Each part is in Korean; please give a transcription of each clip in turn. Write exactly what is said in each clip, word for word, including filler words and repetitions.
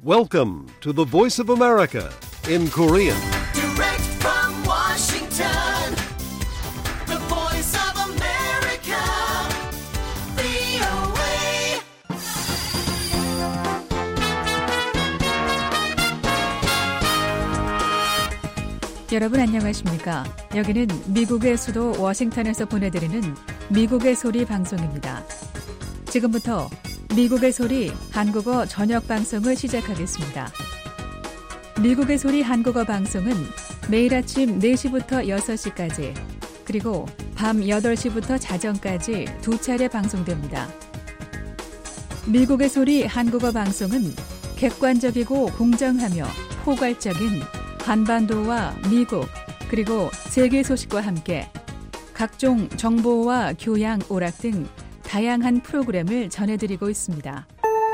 Welcome to the Voice of America in Korean. Direct from Washington, the Voice of America, 브이오에이. 여러분 안녕하십니까? 여기는 미국의 수도 워싱턴에서 보내드리는 미국의 소리 방송입니다. 지금부터 미국의 소리 한국어 저녁 방송을 시작하겠습니다. 미국의 소리 한국어 방송은 매일 아침 네 시부터 여섯 시까지 그리고 밤 여덟 시부터 자정까지 두 차례 방송됩니다. 미국의 소리 한국어 방송은 객관적이고 공정하며 포괄적인 한반도와 미국 그리고 세계 소식과 함께 각종 정보와 교양, 오락 등 다양한 프로그램을 전해드리고 있습니다.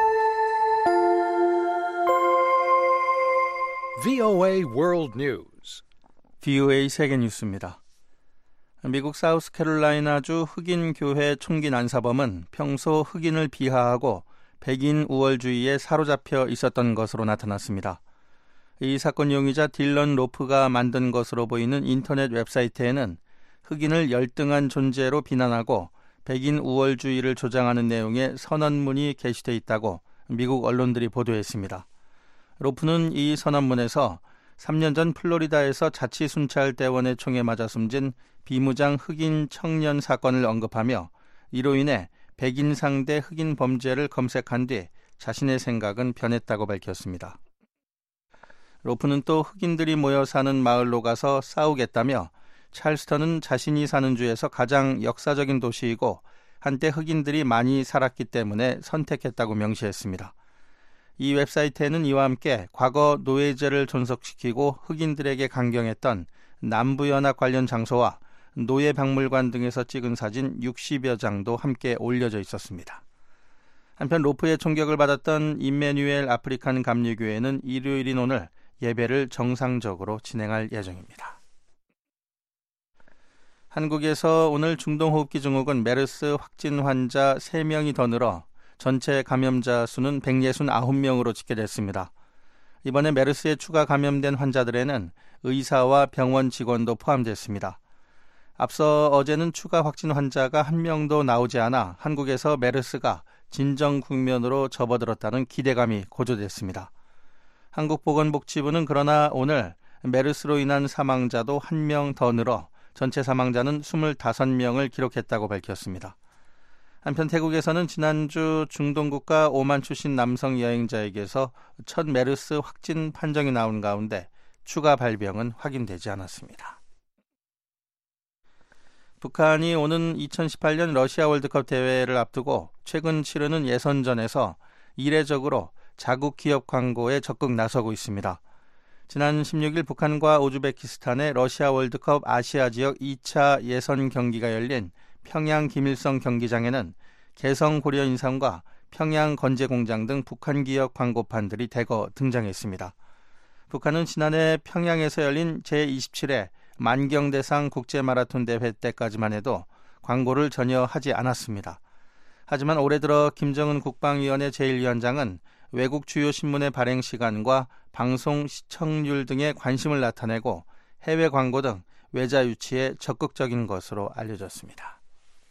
브이오에이 World News. 브이오에이 세계 뉴스입니다. 미국 사우스캐롤라이나주 흑인 교회 총기 난사범은 평소 흑인을 비하하고 백인 우월주의에 사로잡혀 있었던 것으로 나타났습니다. 이 사건 용의자 딜런 로프가 만든 것으로 보이는 인터넷 웹사이트에는 흑인을 열등한 존재로 비난하고 백인 우월주의를 조장하는 내용의 선언문이 게시돼 있다고 미국 언론들이 보도했습니다. 로프는 이 선언문에서 삼 년 전 플로리다에서 자치순찰대원의 총에 맞아 숨진 비무장 흑인 청년 사건을 언급하며 이로 인해 백인 상대 흑인 범죄를 검색한 뒤 자신의 생각은 변했다고 밝혔습니다. 로프는 또 흑인들이 모여 사는 마을로 가서 싸우겠다며 찰스턴은 자신이 사는 주에서 가장 역사적인 도시이고 한때 흑인들이 많이 살았기 때문에 선택했다고 명시했습니다. 이 웹사이트에는 이와 함께 과거 노예제를 존속시키고 흑인들에게 강경했던 남부연합 관련 장소와 노예박물관 등에서 찍은 사진 육십여 장도 함께 올려져 있었습니다. 한편 로프의 총격을 받았던 임매뉴엘 아프리칸 감리교회는 일요일인 오늘 예배를 정상적으로 진행할 예정입니다. 한국에서 오늘 중동호흡기 증후군 메르스 확진 환자 세 명이 더 늘어 전체 감염자 수는 백육십구 명으로 집계됐습니다. 이번에 메르스에 추가 감염된 환자들에는 의사와 병원 직원도 포함됐습니다. 앞서 어제는 추가 확진 환자가 한 명도 나오지 않아 한국에서 메르스가 진정 국면으로 접어들었다는 기대감이 고조됐습니다. 한국보건복지부는 그러나 오늘 메르스로 인한 사망자도 한 명 더 늘어 전체 사망자는 이십오 명을 기록했다고 밝혔습니다. 한편 태국에서는 지난주 중동국가 오만 출신 남성 여행자에게서 첫 메르스 확진 판정이 나온 가운데 추가 발병은 확인되지 않았습니다. 북한이 오는 이천십팔 년 러시아 월드컵 대회를 앞두고 최근 치르는 예선전에서 이례적으로 자국 기업 광고에 적극 나서고 있습니다. 지난 십육 일 북한과 우즈베키스탄의 러시아 월드컵 아시아 지역 이 차 예선 경기가 열린 평양 김일성 경기장에는 개성 고려 인삼과 평양 건재 공장 등 북한 기업 광고판들이 대거 등장했습니다. 북한은 지난해 평양에서 열린 제이십칠 회 만경대상 국제마라톤 대회 때까지만 해도 광고를 전혀 하지 않았습니다. 하지만 올해 들어 김정은 국방위원회 제일 위원장은 외국 주요 신문의 발행 시간과 방송 시청률 등에 관심을 나타내고 해외 광고 등 외자 유치에 적극적인 것으로 알려졌습니다.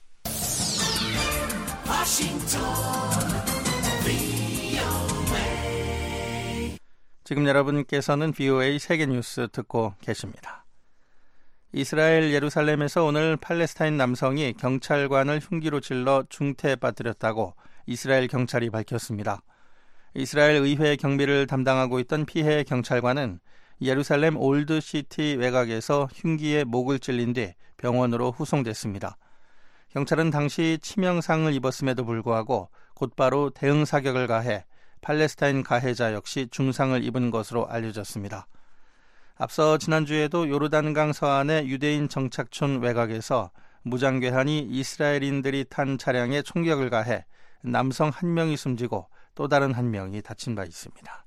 지금 여러분께서는 브이오에이 세계뉴스 듣고 계십니다. 이스라엘 예루살렘에서 오늘 팔레스타인 남성이 경찰관을 흉기로 찔러 중태에 빠뜨렸다고 이스라엘 경찰이 밝혔습니다. 이스라엘 의회 경비를 담당하고 있던 피해 경찰관은 예루살렘 올드시티 외곽에서 흉기에 목을 찔린 뒤 병원으로 후송됐습니다. 경찰은 당시 치명상을 입었음에도 불구하고 곧바로 대응 사격을 가해 팔레스타인 가해자 역시 중상을 입은 것으로 알려졌습니다. 앞서 지난주에도 요르단강 서안의 유대인 정착촌 외곽에서 무장괴한이 이스라엘인들이 탄 차량에 총격을 가해 남성 한 명이 숨지고 또 다른 한 명이 다친 바 있습니다.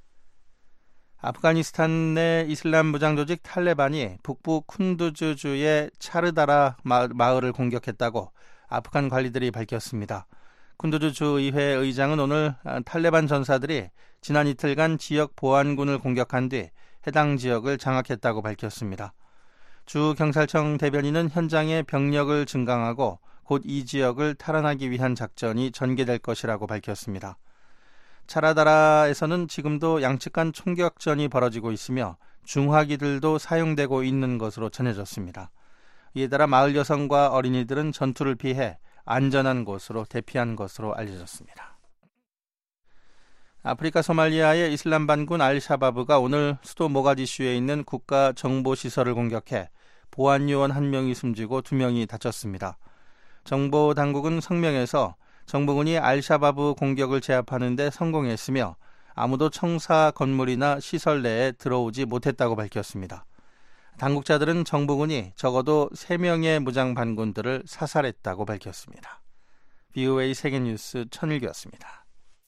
아프가니스탄 내 이슬람 무장 조직 탈레반이 북부 쿤두즈주의 차르다라 마을을 공격했다고 아프간 관리들이 밝혔습니다. 쿤두즈 주의회 의장은 오늘 탈레반 전사들이 지난 이틀간 지역 보안군을 공격한 뒤 해당 지역을 장악했다고 밝혔습니다. 주 경찰청 대변인은 현장에 병력을 증강하고 곧 이 지역을 탈환하기 위한 작전이 전개될 것이라고 밝혔습니다. 차라다라에서는 지금도 양측 간 총격전이 벌어지고 있으며 중화기들도 사용되고 있는 것으로 전해졌습니다. 이에 따라 마을 여성과 어린이들은 전투를 피해 안전한 곳으로 대피한 것으로 알려졌습니다. 아프리카 소말리아의 이슬람 반군 알샤바브가 오늘 수도 모가디슈에 있는 국가 정보시설을 공격해 보안요원 한 명이 숨지고 두 명이 다쳤습니다. 정보 당국은 성명에서 정부군이 알샤바브 공격을 제압하는 데 성공했으며 아무도 청사 건물이나 시설 내에 들어오지 못했다고 밝혔습니다. 당국자들은 정부군이 적어도 세 명의 무장 반군들을 사살했다고 밝혔습니다. 브이오에이 세계뉴스 천일규였습니다.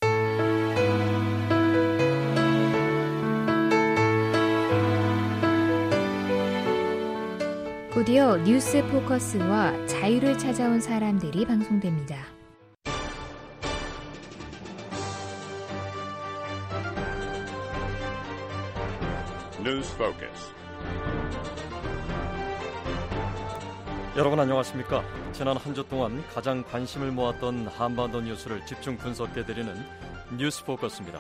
곧이어 뉴스 포커스와 자유를 찾아온 사람들이 방송됩니다. 뉴스 포커스. 여러분 안녕하십니까? 지난 한 주 동안 가장 관심을 모았던 한반도 뉴스를 집중 분석해드리는 뉴스 포커스입니다.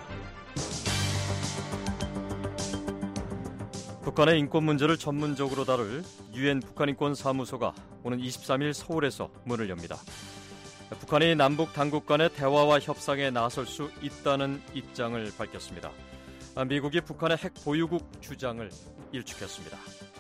북한의 인권 문제를 전문적으로 다룰 유엔 북한인권사무소가 오는 이십삼 일 서울에서 문을 엽니다. 북한이 남북 당국 간의 대화와 협상에 나설 수 있다는 입장을 밝혔습니다. 미국이 북한의 핵 보유국 주장을 일축했습니다.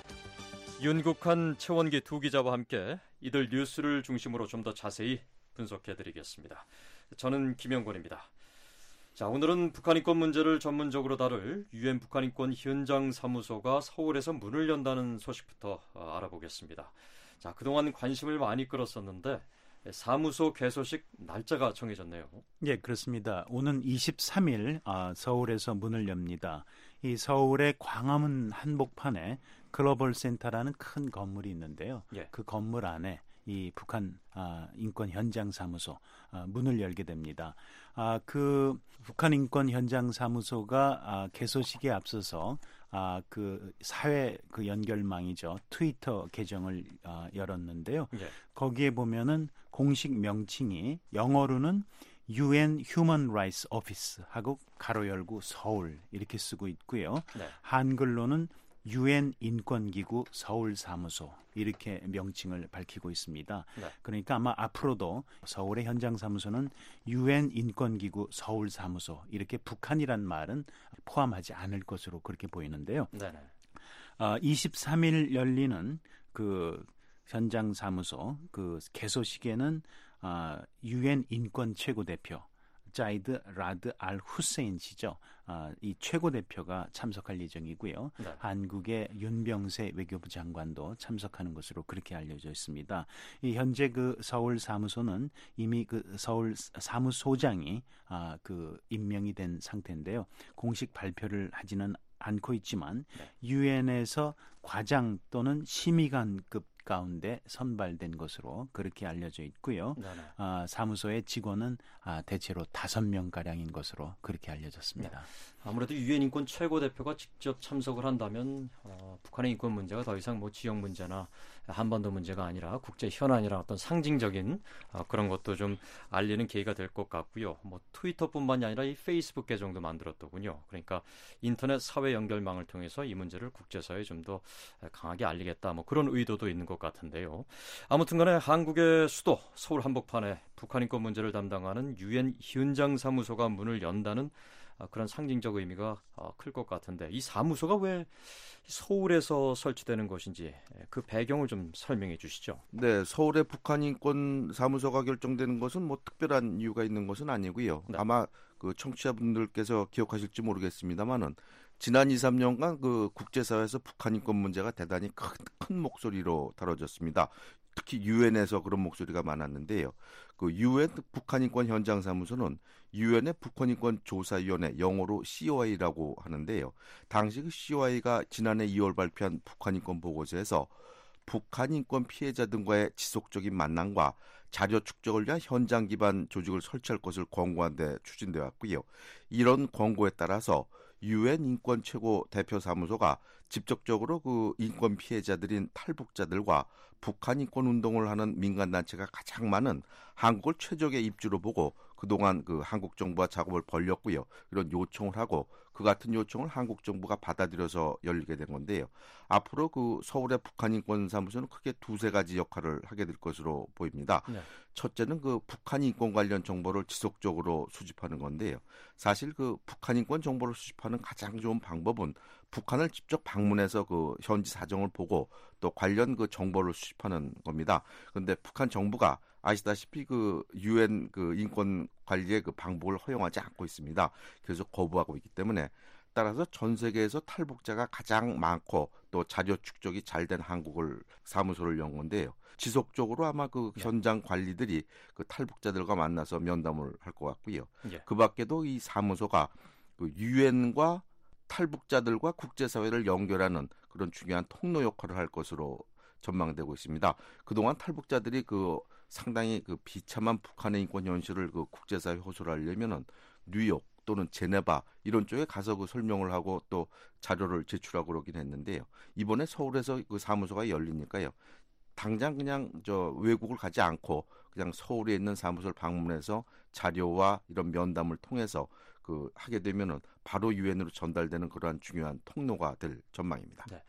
윤국한, 최원기 두 기자와 함께 이들 뉴스를 중심으로 좀 더 자세히 분석해드리겠습니다. 저는 김영권입니다. 자, 오늘은 북한 인권 문제를 전문적으로 다룰 유엔 북한인권 현장 사무소가 서울에서 문을 연다는 소식부터 알아보겠습니다. 자, 그동안 관심을 많이 끌었었는데 사무소 개소식 날짜가 정해졌네요. 예, 그렇습니다. 오는 이십삼 일 아, 서울에서 문을 엽니다. 이 서울의 광화문 한복판에 글로벌 센터라는 큰 건물이 있는데요. 예. 그 건물 안에 이 북한 아, 인권 현장 사무소 아, 문을 열게 됩니다. 아, 그 북한 인권 현장 사무소가 아, 개소식에 앞서서 아, 그 사회 그 연결망이죠. 트위터 계정을 아, 열었는데요. 예. 거기에 보면은 공식 명칭이 영어로는 유엔 Human Rights Office 하고 가로 열고 서울 이렇게 쓰고 있고요. 네. 한글로는 유엔 인권기구 서울사무소 이렇게 명칭을 밝히고 있습니다. 네. 그러니까 아마 앞으로도 서울의 현장사무소는 유엔 인권기구 서울사무소 이렇게 북한이란 말은 포함하지 않을 것으로 그렇게 보이는데요. 네. 어, 이십삼 일 열리는 그 현장사무소 그 개소식에는 어, 유엔 인권 최고대표 자이드 라드 알 후세인 씨죠. 아, 이 최고 대표가 참석할 예정이고요. 네. 한국의 윤병세 외교부 장관도 참석하는 것으로 그렇게 알려져 있습니다. 이 현재 그 서울 사무소는 이미 그 서울 사무소장이 아, 그 임명이 된 상태인데요. 공식 발표를 하지는 않고 있지만 유엔에서 네. 과장 또는 심의관급 가운데 선발된 것으로 그렇게 알려져 있고요. 아, 사무소의 직원은 아, 대체로 다섯 명 가량인 것으로 그렇게 알려졌습니다. 네. 아무래도 유엔 인권 최고 대표가 직접 참석을 한다면 어, 북한의 인권 문제가 더 이상 뭐 지역 문제나 한반도 문제가 아니라 국제 현안이라 어떤 상징적인 어, 그런 것도 좀 알리는 계기가 될 것 같고요. 뭐 트위터뿐만이 아니라 이 페이스북 계정도 만들었더군요. 그러니까 인터넷 사회 연결망을 통해서 이 문제를 국제사회에 좀 더 강하게 알리겠다. 뭐 그런 의도도 있는 것 같은데요. 아무튼간에 한국의 수도 서울 한복판에 북한 인권 문제를 담당하는 유엔 현장 사무소가 문을 연다는 그런 상징적 의미가 클 것 같은데 이 사무소가 왜 서울에서 설치되는 것인지 그 배경을 좀 설명해 주시죠. 네, 서울의 북한인권 사무소가 결정되는 것은 뭐 특별한 이유가 있는 것은 아니고요. 네. 아마 그 청취자분들께서 기억하실지 모르겠습니다만은 지난 이, 삼 년간 그 국제사회에서 북한인권 문제가 대단히 큰, 큰 목소리로 다뤄졌습니다. 특히 유엔에서 그런 목소리가 많았는데요. 그 유엔 북한인권 현장사무소는 유엔의 북한인권 조사위원회 영어로 씨오아이라고 하는데요. 당시 그 씨오아이가 지난해 이월 발표한 북한인권 보고서에서 북한인권 피해자 등과의 지속적인 만남과 자료 축적을 위한 현장 기반 조직을 설치할 것을 권고한 데 추진되어 왔고요. 이런 권고에 따라서 유엔 인권 최고 대표 사무소가 직접적으로 그 인권 피해자들인 탈북자들과 북한 인권 운동을 하는 민간 단체가 가장 많은 한국을 최적의 입주로 보고 그동안 그 한국 정부와 작업을 벌였고요. 이런 요청을 하고 그 같은 요청을 한국 정부가 받아들여서 열리게 된 건데요. 앞으로 그 서울의 북한 인권 사무소는 크게 두세 가지 역할을 하게 될 것으로 보입니다. 네. 첫째는 그 북한 인권 관련 정보를 지속적으로 수집하는 건데요. 사실 그 북한 인권 정보를 수집하는 가장 좋은 방법은 북한을 직접 방문해서 그 현지 사정을 보고 또 관련 그 정보를 수집하는 겁니다. 그런데 북한 정부가 아시다시피 그 유엔 그 인권 관리의 그 방법을 허용하지 않고 있습니다. 그래서 거부하고 있기 때문에 따라서 전 세계에서 탈북자가 가장 많고 또 자료 축적이 잘 된 한국을 사무소를 연 건데요. 지속적으로 아마 그 예. 현장 관리들이 그 탈북자들과 만나서 면담을 할 것 같고요. 예. 그 밖에도 이 사무소가 그 유엔과 탈북자들과 국제사회를 연결하는 그런 중요한 통로 역할을 할 것으로 전망되고 있습니다. 그동안 탈북자들이 그 상당히 그 비참한 북한의 인권 현실을 그 국제사회 호소를 하려면은 뉴욕 또는 제네바 이런 쪽에 가서 그 설명을 하고 또 자료를 제출하고 그러긴 했는데요. 이번에 서울에서 그 사무소가 열리니까요. 당장 그냥 저 외국을 가지 않고 그냥 서울에 있는 사무소를 방문해서 자료와 이런 면담을 통해서 그 하게 되면은 바로 유엔으로 전달되는 그러한 중요한 통로가 될 전망입니다. 네.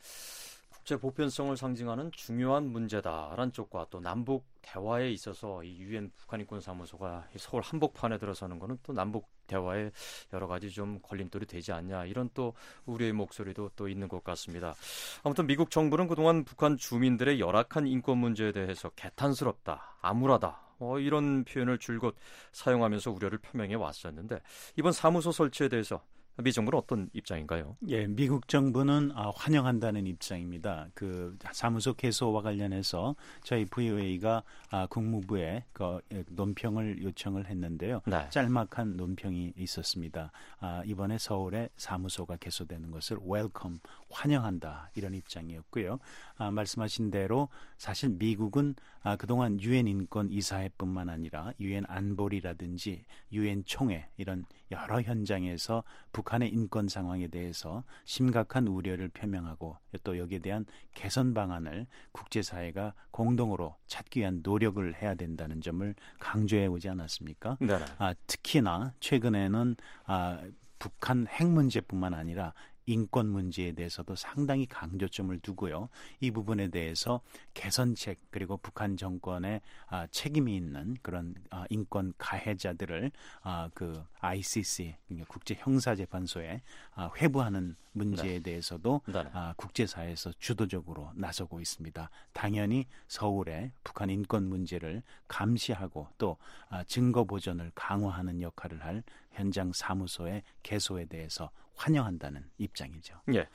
국제 보편성을 상징하는 중요한 문제다라는 쪽과 또 남북 대화에 있어서 이 유엔 북한 인권 사무소가 서울 한복판에 들어서는 거는 또 남북 대화에 여러 가지 좀 걸림돌이 되지 않냐 이런 또 우려의 목소리도 또 있는 것 같습니다. 아무튼 미국 정부는 그동안 북한 주민들의 열악한 인권 문제에 대해서 개탄스럽다, 암울하다 어, 이런 표현을 줄곧 사용하면서 우려를 표명해 왔었는데 이번 사무소 설치에 대해서 미 정부는 어떤 입장인가요? 예, 미국 정부는 아, 환영한다는 입장입니다. 그 사무소 개소와 관련해서 저희 브이오에이가 아, 국무부에 그 논평을 요청을 했는데요. 네. 짤막한 논평이 있었습니다. 아, 이번에 서울에 사무소가 개소되는 것을 웰컴, 환영한다 이런 입장이었고요. 아, 말씀하신 대로 사실 미국은 아, 그동안 유엔 인권 이사회뿐만 아니라 유엔 안보리라든지 유엔 총회 이런 여러 현장에서 북한의 인권 상황에 대해서 심각한 우려를 표명하고 또 여기에 대한 개선 방안을 국제사회가 공동으로 찾기 위한 노력을 해야 된다는 점을 강조해 오지 않았습니까? 네. 아, 특히나 최근에는 아, 북한 핵 문제뿐만 아니라 인권 문제에 대해서도 상당히 강조점을 두고요. 이 부분에 대해서 개선책 그리고 북한 정권의 아, 책임이 있는 그런 아, 인권 가해자들을 아, 그 아이씨씨 국제 형사재판소에 아, 회부하는 문제에 네. 대해서도 네. 아, 국제사회에서 주도적으로 나서고 있습니다. 당연히 서울에 북한 인권 문제를 감시하고 또 아, 증거 보전을 강화하는 역할을 할 현장 사무소의 개소에 대해서 환영한다는 입장이죠. 예.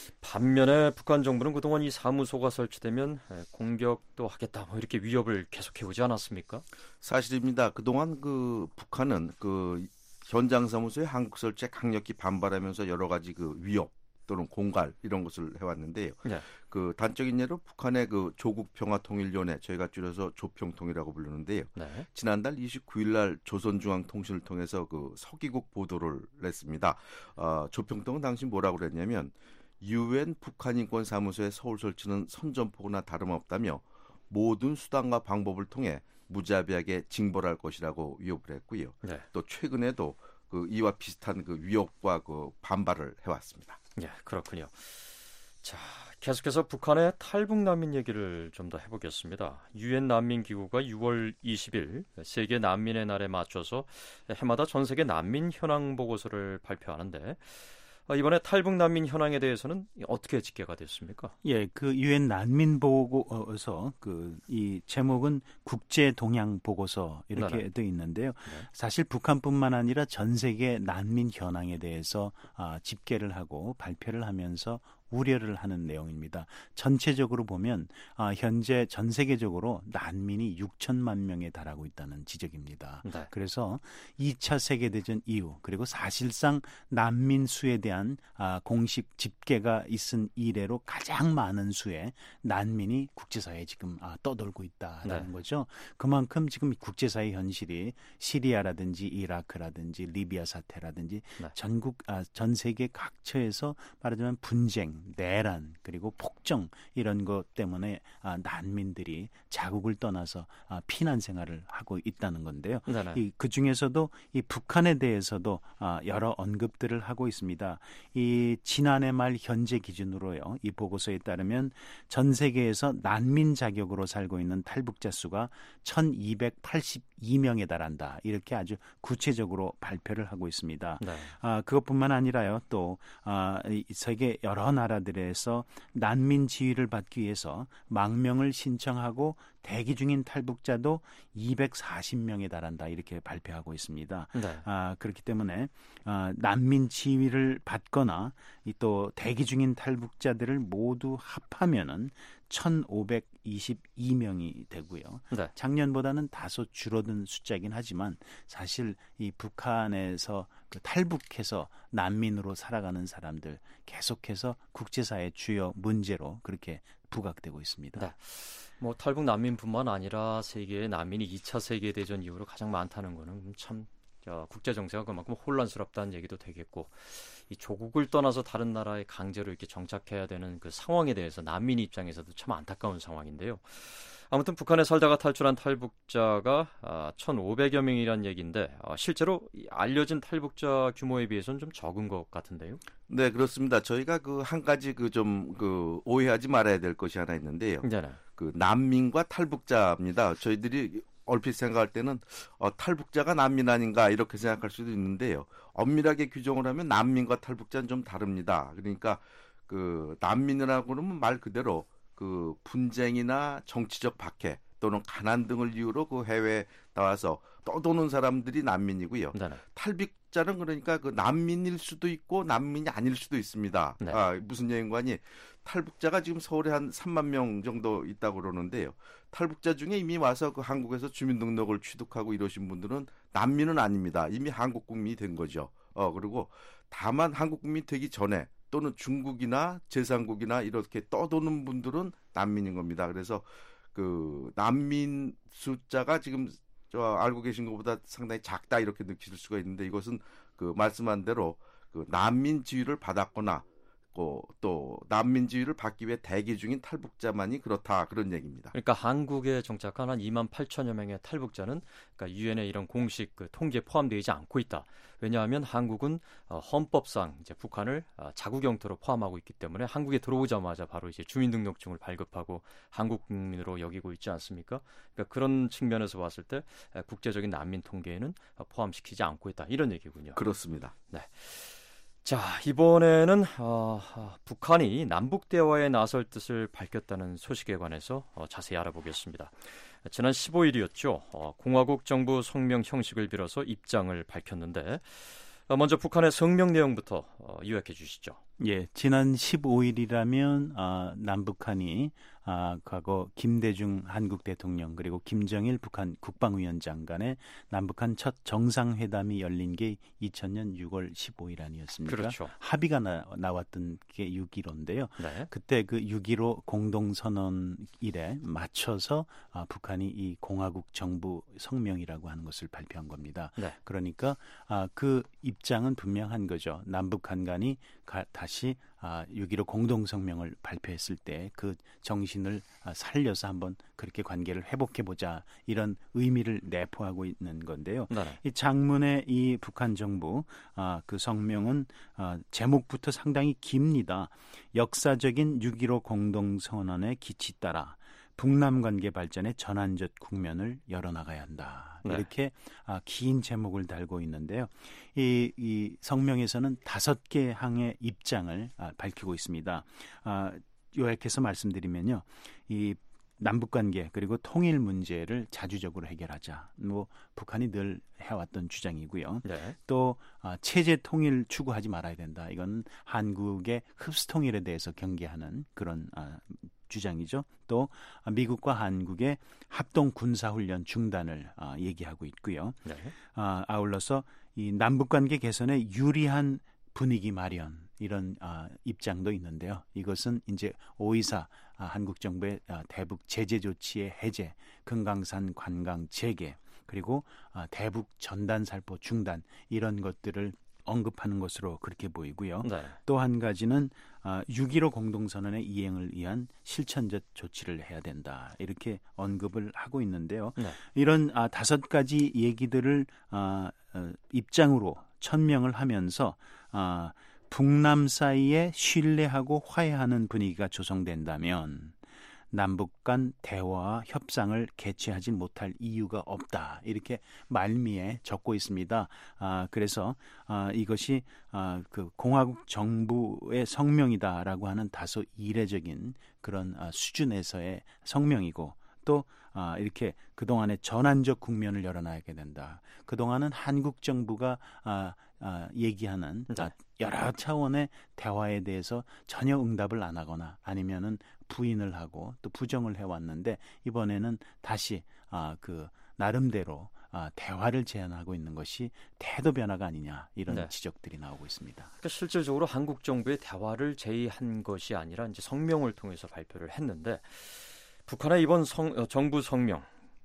반면에 북한 정부는 그동안 이 사무소가 설치되면 공격도 하겠다 뭐 이렇게 위협을 계속해 오지 않았습니까? 사실입니다. 그동안 그 북한은 그 현장 사무소의 한국 설치에 강력히 반발하면서 여러 가지 그 위협 또는 공갈 이런 것을 해왔는데요. 네. 그 단적인 예로 북한의 그 조국평화통일위원회 저희가 줄여서 조평통이라고 부르는데요. 네. 지난달 이십구일 날 조선중앙통신을 통해서 그 서기국 보도를 냈습니다. 어, 조평통은 당시 뭐라고 그랬냐면 유엔 북한인권사무소의 서울 설치는 선전포고나 다름없다며 모든 수단과 방법을 통해 무자비하게 징벌할 것이라고 위협을 했고요. 네. 또 최근에도 그 이와 비슷한 그 위협과 그 반발을 해왔습니다. 네, 그렇군요. 자, 계속해서 북한의 탈북 난민 얘기를 좀 더 해보겠습니다. 유엔 난민기구가 유월 이십일 세계 난민의 날에 맞춰서 해마다 전 세계 난민 현황 보고서를 발표하는데 이번에 탈북 난민 현황에 대해서는 어떻게 집계가 됐습니까? 예, 그 유엔 난민 보고서 그 이 제목은 국제 동향 보고서 이렇게 돼 있는데요. 네. 사실 북한뿐만 아니라 전 세계 난민 현황에 대해서 아, 집계를 하고 발표를 하면서 우려를 하는 내용입니다. 전체적으로 보면 아, 현재 전 세계적으로 난민이 육천만 명에 달하고 있다는 지적입니다. 네. 그래서 이 차 세계대전 이후 그리고 사실상 난민 수에 대한 아, 공식 집계가 있은 이래로 가장 많은 수의 난민이 국제사회에 지금 아, 떠돌고 있다라는 네. 거죠. 그만큼 지금 국제사회 현실이 시리아라든지 이라크라든지 리비아 사태라든지 네. 전국 아, 전 세계 각처에서 말하자면 분쟁, 내란 그리고 폭정 이런 것 때문에 아, 난민들이 자국을 떠나서 아, 피난 생활을 하고 있다는 건데요. 이, 그 중에서도 이 북한에 대해서도 아, 여러 언급들을 하고 있습니다. 이 지난해 말 현재 기준으로요. 이 보고서에 따르면 전 세계에서 난민 자격으로 살고 있는 탈북자 수가 천이백팔십이 명에 달한다. 이렇게 아주 구체적으로 발표를 하고 있습니다. 네. 아, 그것뿐만 아니라요. 또 아, 이 세계 여러 나라들에서 난민 지위를 받기 위해서 망명을 신청하고 대기 중인 탈북자도 이백사십 명에 달한다 이렇게 발표하고 있습니다. 네. 아, 그렇기 때문에 아, 난민 지위를 받거나 또 대기 중인 탈북자들을 모두 합하면은 천오백이십이 명이 되고요. 네. 작년보다는 다소 줄어든 숫자이긴 하지만 사실 이 북한에서 그 탈북해서 난민으로 살아가는 사람들 계속해서 국제사회의 주요 문제로 그렇게 부각되고 있습니다. 네. 뭐 탈북 난민뿐만 아니라 세계의 난민이 이 차 세계대전 이후로 가장 많다는 거는 참 국제 정세가 그만큼 혼란스럽다는 얘기도 되겠고 이 조국을 떠나서 다른 나라에 강제로 이렇게 정착해야 되는 그 상황에 대해서 난민 입장에서도 참 안타까운 상황인데요. 아무튼 북한에 살다가 탈출한 탈북자가 천오백여 명이란 얘기인데 실제로 알려진 탈북자 규모에 비해서는 좀 적은 것 같은데요. 네, 그렇습니다. 저희가 그 한 가지 그 좀 그 오해하지 말아야 될 것이 하나 있는데요. 네네. 그 난민과 탈북자입니다. 저희들이 얼핏 생각할 때는 어, 탈북자가 난민 아닌가 이렇게 생각할 수도 있는데요. 엄밀하게 규정을 하면 난민과 탈북자는 좀 다릅니다. 그러니까 그 난민이라고 그러면 말 그대로 그 분쟁이나 정치적 박해 또는 가난 등을 이유로 그 해외에 나와서 떠도는 사람들이 난민이고요. 네네. 탈북자는 그러니까 그 난민일 수도 있고 난민이 아닐 수도 있습니다. 네. 아, 무슨 얘기인가니 탈북자가 지금 서울에 한 삼만 명 정도 있다고 그러는데요. 탈북자 중에 이미 와서 그 한국에서 주민등록을 취득하고 이러신 분들은 난민은 아닙니다. 이미 한국 국민이 된 거죠. 어, 그리고 다만 한국 국민이 되기 전에 또는 중국이나 제삼국이나 이렇게 떠도는 분들은 난민인 겁니다. 그래서 그 난민 숫자가 지금 저 알고 계신 것보다 상당히 작다 이렇게 느낄 수가 있는데 이것은 그 말씀한 대로 그 난민 지위를 받았거나 또 난민 지위를 받기 위해 대기 중인 탈북자만이 그렇다 그런 얘기입니다. 그러니까 한국에 정착한 한 이만 팔천여 명의 탈북자는 그러니까 유엔의 이런 공식 그 통계에 포함되지 않고 있다. 왜냐하면 한국은 헌법상 이제 북한을 자국 영토로 포함하고 있기 때문에 한국에 들어오자마자 바로 이제 주민등록증을 발급하고 한국 국민으로 여기고 있지 않습니까? 그러니까 그런 측면에서 봤을 때 국제적인 난민 통계에는 포함시키지 않고 있다 이런 얘기군요. 그렇습니다. 네. 자, 이번에는 어, 북한이 남북 대화에 나설 뜻을 밝혔다는 소식에 관해서 어, 자세히 알아보겠습니다. 지난 십오일이었죠. 어, 공화국 정부 성명 형식을 빌어서 입장을 밝혔는데 어, 먼저 북한의 성명 내용부터 어, 요약해 주시죠. 예, 지난 십오일이라면 어, 남북한이 아, 과거 김대중 한국 대통령 그리고 김정일 북한 국방위원장 간의 남북한 첫 정상회담이 열린 게 이천년 유월 십오일 아니었습니까? 그렇죠. 합의가 나, 나왔던 게 육점일오인데요. 네. 그때 그 육점일오 공동선언일에 맞춰서 아, 북한이 이 공화국 정부 성명이라고 하는 것을 발표한 겁니다. 네. 그러니까 아, 그 입장은 분명한 거죠. 남북한 간이 가, 다시 아, 육점일오 공동성명을 발표했을 때 그 정신을 아, 살려서 한번 그렇게 관계를 회복해보자 이런 의미를 내포하고 있는 건데요. 네. 이 장문의 이 북한 정부 아, 그 성명은 아, 제목부터 상당히 깁니다. 역사적인 육점일오 공동선언의 기치 따라 북남 관계 발전의 전환적 국면을 열어나가야 한다. 네. 이렇게 아, 긴 제목을 달고 있는데요. 이, 이 성명에서는 다섯 개 항의 입장을 아, 밝히고 있습니다. 아, 요약해서 말씀드리면요. 이 남북 관계 그리고 통일 문제를 자주적으로 해결하자. 뭐 북한이 늘 해왔던 주장이고요. 네. 또 아, 체제 통일 추구하지 말아야 된다. 이건 한국의 흡수 통일에 대해서 경계하는 그런 아, 주장이죠. 또 미국과 한국의 합동 군사 훈련 중단을 아, 얘기하고 있고요. 네. 아, 아울러서 이 남북 관계 개선에 유리한 분위기 마련 이런 아, 입장도 있는데요. 이것은 이제 오이사 아, 한국 정부의 아, 대북 제재 조치의 해제, 금강산 관광 재개, 그리고 아, 대북 전단 살포 중단 이런 것들을 언급하는 것으로 그렇게 보이고요. 네. 또 한 가지는 아, 육점일오 공동선언의 이행을 위한 실천적 조치를 해야 된다. 이렇게 언급을 하고 있는데요. 네. 이런 아, 다섯 가지 얘기들을 아, 어, 입장으로 천명을 하면서 아, 북남 사이에 신뢰하고 화해하는 분위기가 조성된다면 남북 간 대화와 협상을 개최하지 못할 이유가 없다. 이렇게 말미에 적고 있습니다. 아, 그래서 아, 이것이 아, 그 공화국 정부의 성명이다라고 하는 다소 이례적인 그런 아, 수준에서의 성명이고 또 아, 이렇게 그동안의 전환적 국면을 열어놔야 된다. 그동안은 한국 정부가 아, 아, 얘기하는 아, 여러 차원의 대화에 대해서 전혀 응답을 안 하거나 아니면은 부인을 하고 또 부정을 해왔는데 이번에는 다시 아, 그 나름대로 아, 대화를 제안하고 있는 것이 태도 변화가 아니냐 이런 네. 지적들이 나오고 있습니다. 그러니까 실질적으로 한국 정부의 대화를 제의한 것이 아니라 이제 성명을 통해서 발표를 했는데 북한의 이번 성, 어, 정부 성명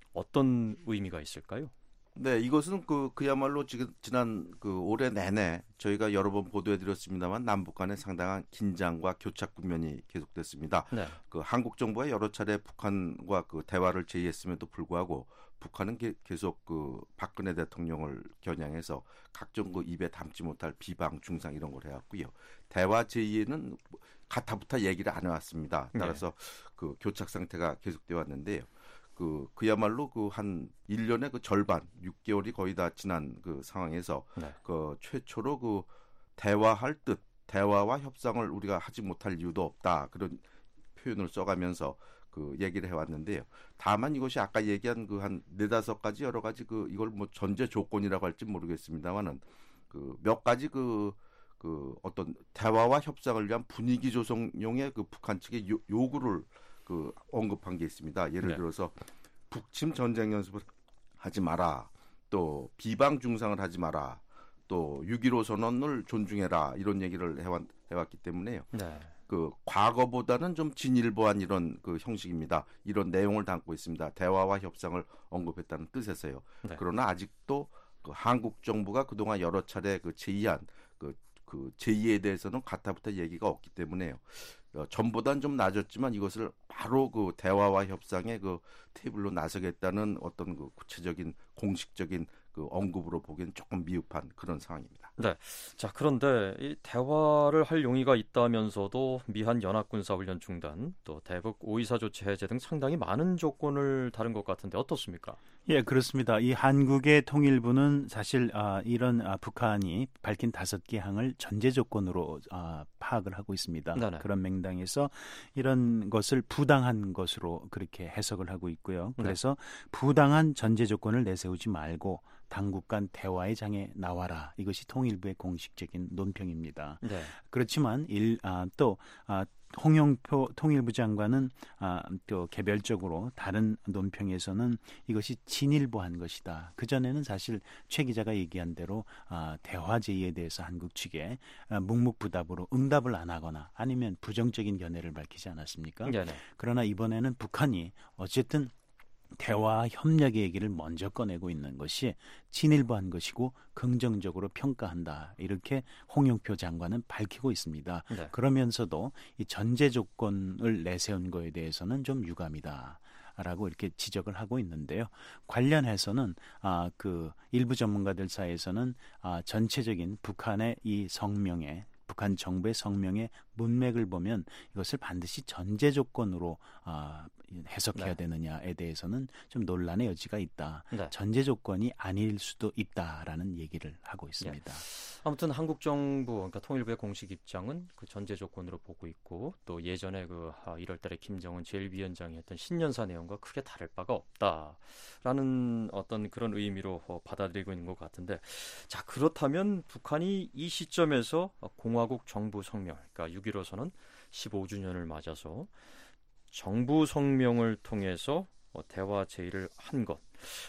어떤 의미가 있을까요? 네, 이것은 그 그야말로 지금 지난 그 올해 내내 저희가 여러 번 보도해드렸습니다만 남북 간의 상당한 긴장과 교착 국면이 계속됐습니다. 네. 그 한국 정부가 여러 차례 북한과 그 대화를 제의했음에도 불구하고 북한은 게, 계속 그 박근혜 대통령을 겨냥해서 각종 그 입에 담지 못할 비방, 중상 이런 걸 해왔고요. 대화 제의에는 가타부타 얘기를 안 해왔습니다. 따라서 네. 그 교착 상태가 계속돼 왔는데요. 그 그야말로 그 한 일 년의 그 절반 육 개월이 거의 다 지난 그 상황에서 네. 그 최초로 그 대화할 듯 대화와 협상을 우리가 하지 못할 이유도 없다 그런 표현을 써가면서 그 얘기를 해왔는데요. 다만 이것이 아까 얘기한 그 한 네다섯 가지 여러 가지 그 이걸 뭐 전제 조건이라고 할지 모르겠습니다만은 그 몇 가지 그 그 어떤 대화와 협상을 위한 분위기 조성용의 그 북한 측의 요, 요구를 그 언급한 게 있습니다. 예를 네. 들어서 북침 전쟁 연습을 하지 마라. 또 비방 중상을 하지 마라. 또 육점일오 선언을 존중해라. 이런 얘기를 해왔, 해왔기 때문에요. 네. 그 과거보다는 좀 진일보한 이런 그 형식입니다. 이런 내용을 담고 있습니다. 대화와 협상을 언급했다는 뜻에서요. 네. 그러나 아직도 그 한국 정부가 그동안 여러 차례 그 제의한 그, 그 제의에 대해서는 가타부타 얘기가 없기 때문에요. 어, 전보다는 좀 낮았지만 이것을 바로 그 대화와 협상의 그 테이블로 나서겠다는 어떤 그 구체적인 공식적인 그 언급으로 보기엔 조금 미흡한 그런 상황입니다. 네. 자, 그런데 이 대화를 할 용의가 있다면서도 미한 연합군사훈련 중단, 또 대북 오이사 조치 해제 등 상당히 많은 조건을 다룬 것 같은데 어떻습니까? 예, 그렇습니다. 이 한국의 통일부는 사실 아, 이런 아, 북한이 밝힌 다섯 개 항을 전제 조건으로 아, 파악을 하고 있습니다. 네네. 그런 맹당에서 이런 것을 부당한 것으로 그렇게 해석을 하고 있고요. 그래서 네. 부당한 전제 조건을 내세우지 말고 당국 간 대화의 장에 나와라. 이것이 통일부의 공식적인 논평입니다. 네. 그렇지만 일, 아, 또 아, 홍영표 통일부 장관은 아, 또 개별적으로 다른 논평에서는 이것이 진일보한 것이다. 그전에는 사실 최 기자가 얘기한 대로 아, 대화 제의에 대해서 한국 측에 아, 묵묵부답으로 응답을 안 하거나 아니면 부정적인 견해를 밝히지 않았습니까? 네네. 그러나 이번에는 북한이 어쨌든 대화 협력의 얘기를 먼저 꺼내고 있는 것이 진일보한 것이고 긍정적으로 평가한다. 이렇게 홍영표 장관은 밝히고 있습니다. 네. 그러면서도 이 전제 조건을 내세운 거에 대해서는 좀 유감이다. 라고 이렇게 지적을 하고 있는데요. 관련해서는 아, 그 일부 전문가들 사이에서는 아, 전체적인 북한의 이 성명에 북한 정부의 성명의 문맥을 보면 이것을 반드시 전제 조건으로 아, 해석해야 네. 되느냐에 대해서는 좀 논란의 여지가 있다. 네. 전제 조건이 아닐 수도 있다라는 얘기를 하고 있습니다. 네. 아무튼 한국 정부, 그러니까 통일부의 공식 입장은 그 전제 조건으로 보고 있고 또 예전에 그 일월 달에 김정은 제일 위원장이 했던 신년사 내용과 크게 다를 바가 없다라는 어떤 그런 의미로 받아들이고 있는 것 같은데, 자 그렇다면 북한이 이 시점에서 공화국 정부 성명, 그러니까 육 일오 선언 십오 주년을 맞아서 정부 성명을 통해서 대화 제의를 한 것,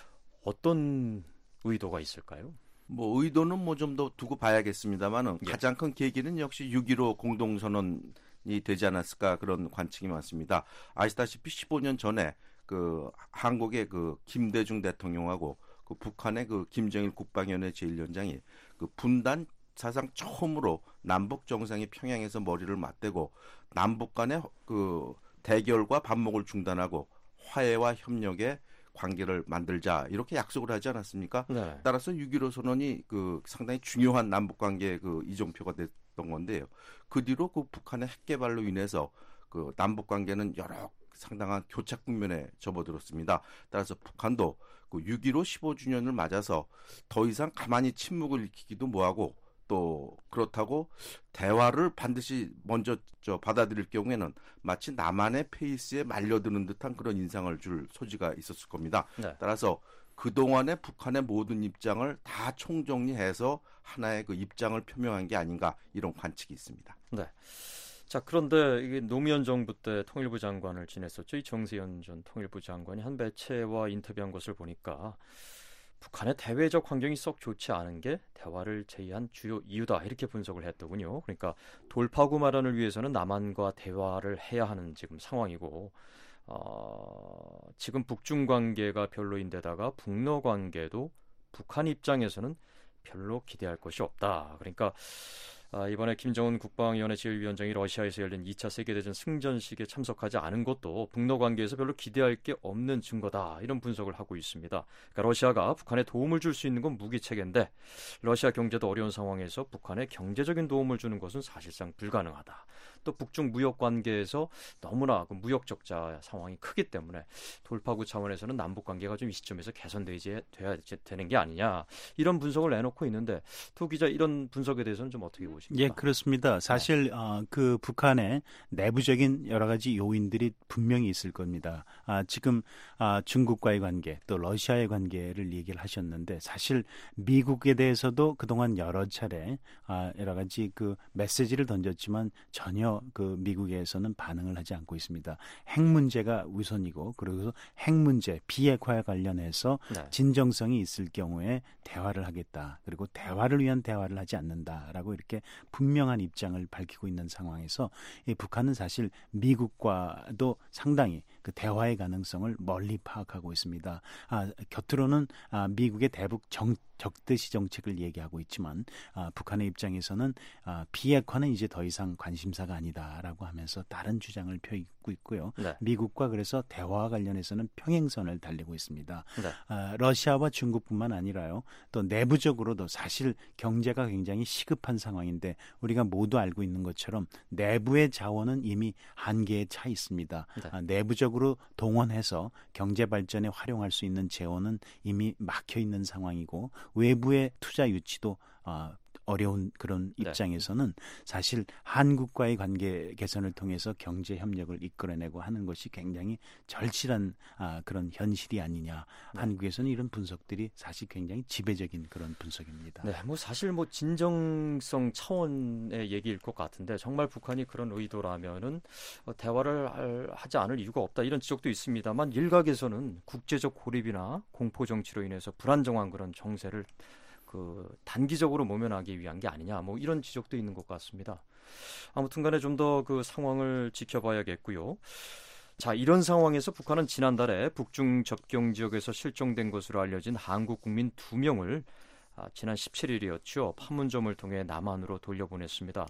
어떤 의도가 있을까요? 뭐 의도는 뭐 좀 더 두고 봐야겠습니다만은 예. 가장 큰 계기는 역시 육 일오 공동선언이 되지 않았을까 그런 관측이 많습니다. 아시다시피 십오 년 전에 그 한국의 그 김대중 대통령하고 그 북한의 그 김정일 국방위원회 제일 위원장이 그 분단 사상 처음으로 남북 정상이 평양에서 머리를 맞대고 남북 간의 그 대결과 반목을 중단하고 화해와 협력의 관계를 만들자 이렇게 약속을 하지 않았습니까? 네. 따라서 육 일오 선언이 그 상당히 중요한 남북 관계의 그 이정표가 됐던 건데요. 그 뒤로 그 북한의 핵 개발로 인해서 그 남북 관계는 여러 상당한 교착 국면에 접어들었습니다. 따라서 북한도 그 육 일오 십오 주년을 맞아서 더 이상 가만히 침묵을 익히기도 뭐하고 또 그렇다고 대화를 반드시 먼저 저 받아들일 경우에는 마치 남한의 페이스에 말려드는 듯한 그런 인상을 줄 소지가 있었을 겁니다. 네. 따라서 그동안의 북한의 모든 입장을 다 총정리해서 하나의 그 입장을 표명한 게 아닌가 이런 관측이 있습니다. 네. 자 그런데 이게 노무현 정부 때 통일부 장관을 지냈었죠. 이 정세현 전 통일부 장관이 한 매체와 인터뷰한 것을 보니까 북한의 대외적 환경이 썩 좋지 않은 게 대화를 제의한 주요 이유다 이렇게 분석을 했더군요. 그러니까 돌파구 마련을 위해서는 남한과 대화를 해야 하는 지금 상황이고 어, 지금 북중 관계가 별로인데다가 북러 관계도 북한 입장에서는 별로 기대할 것이 없다. 그러니까 아, 이번에 김정은 국방위원회 제일 위원장이 러시아에서 열린 이 차 세계대전 승전식에 참석하지 않은 것도 북러 관계에서 별로 기대할 게 없는 증거다. 이런 분석을 하고 있습니다. 그러니까 러시아가 북한에 도움을 줄 수 있는 건 무기체계인데 러시아 경제도 어려운 상황에서 북한에 경제적인 도움을 주는 것은 사실상 불가능하다. 또 북중 무역 관계에서 너무나 그 무역 적자 상황이 크기 때문에 돌파구 차원에서는 남북 관계가 좀 이 시점에서 개선되어야 되는 게 아니냐. 이런 분석을 내놓고 있는데 두 기자 이런 분석에 대해서는 좀 어떻게 보십니까? 예, 그렇습니다. 사실 네. 어, 그 북한의 내부적인 여러 가지 요인들이 분명히 있을 겁니다. 아, 지금 아, 중국과의 관계 또 러시아의 관계를 얘기를 하셨는데 사실 미국에 대해서도 그동안 여러 차례 아, 여러 가지 그 메시지를 던졌지만 전혀 그 미국에서는 반응을 하지 않고 있습니다. 핵 문제가 우선이고 그리고 핵 문제 비핵화에 관련해서 네. 진정성이 있을 경우에 대화를 하겠다. 그리고 대화를 위한 대화를 하지 않는다라고 이렇게 분명한 입장을 밝히고 있는 상황에서 이 북한은 사실 미국과도 상당히 그 대화의 가능성을 멀리 파악하고 있습니다. 아, 곁으로는 아, 미국의 대북 정 적대시 정책을 얘기하고 있지만 아, 북한의 입장에서는 아, 비핵화는 이제 더 이상 관심사가 아니다라고 하면서 다른 주장을 펴고 있고요. 네. 미국과 그래서 대화와 관련해서는 평행선을 달리고 있습니다. 네. 아, 러시아와 중국뿐만 아니라요. 또 내부적으로도 사실 경제가 굉장히 시급한 상황인데 우리가 모두 알고 있는 것처럼 내부의 자원은 이미 한계에 차 있습니다. 네. 아, 내부적으로 동원해서 경제 발전에 활용할 수 있는 재원은 이미 막혀 있는 상황이고 외부의 투자 유치도 어, 어려운 그런 입장에서는 네. 사실 한국과의 관계 개선을 통해서 경제 협력을 이끌어내고 하는 것이 굉장히 절실한 아, 그런 현실이 아니냐. 네. 한국에서는 이런 분석들이 사실 굉장히 지배적인 그런 분석입니다. 네, 뭐 사실 뭐 진정성 차원의 얘기일 것 같은데 정말 북한이 그런 의도라면은 대화를 하지 않을 이유가 없다 이런 지적도 있습니다만 일각에서는 국제적 고립이나 공포 정치로 인해서 불안정한 그런 정세를 그 단기적으로 모면하기 위한 게 아니냐 뭐 이런 지적도 있는 것 같습니다. 아무튼간에 좀 더 그 상황을 지켜봐야겠고요. 자 이런 상황에서 북한은 지난달에 북중 접경 지역에서 실종된 것으로 알려진 한국 국민 두 명을 아, 지난 십칠 일이었죠. 판문점을 통해 남한으로 돌려보냈습니다.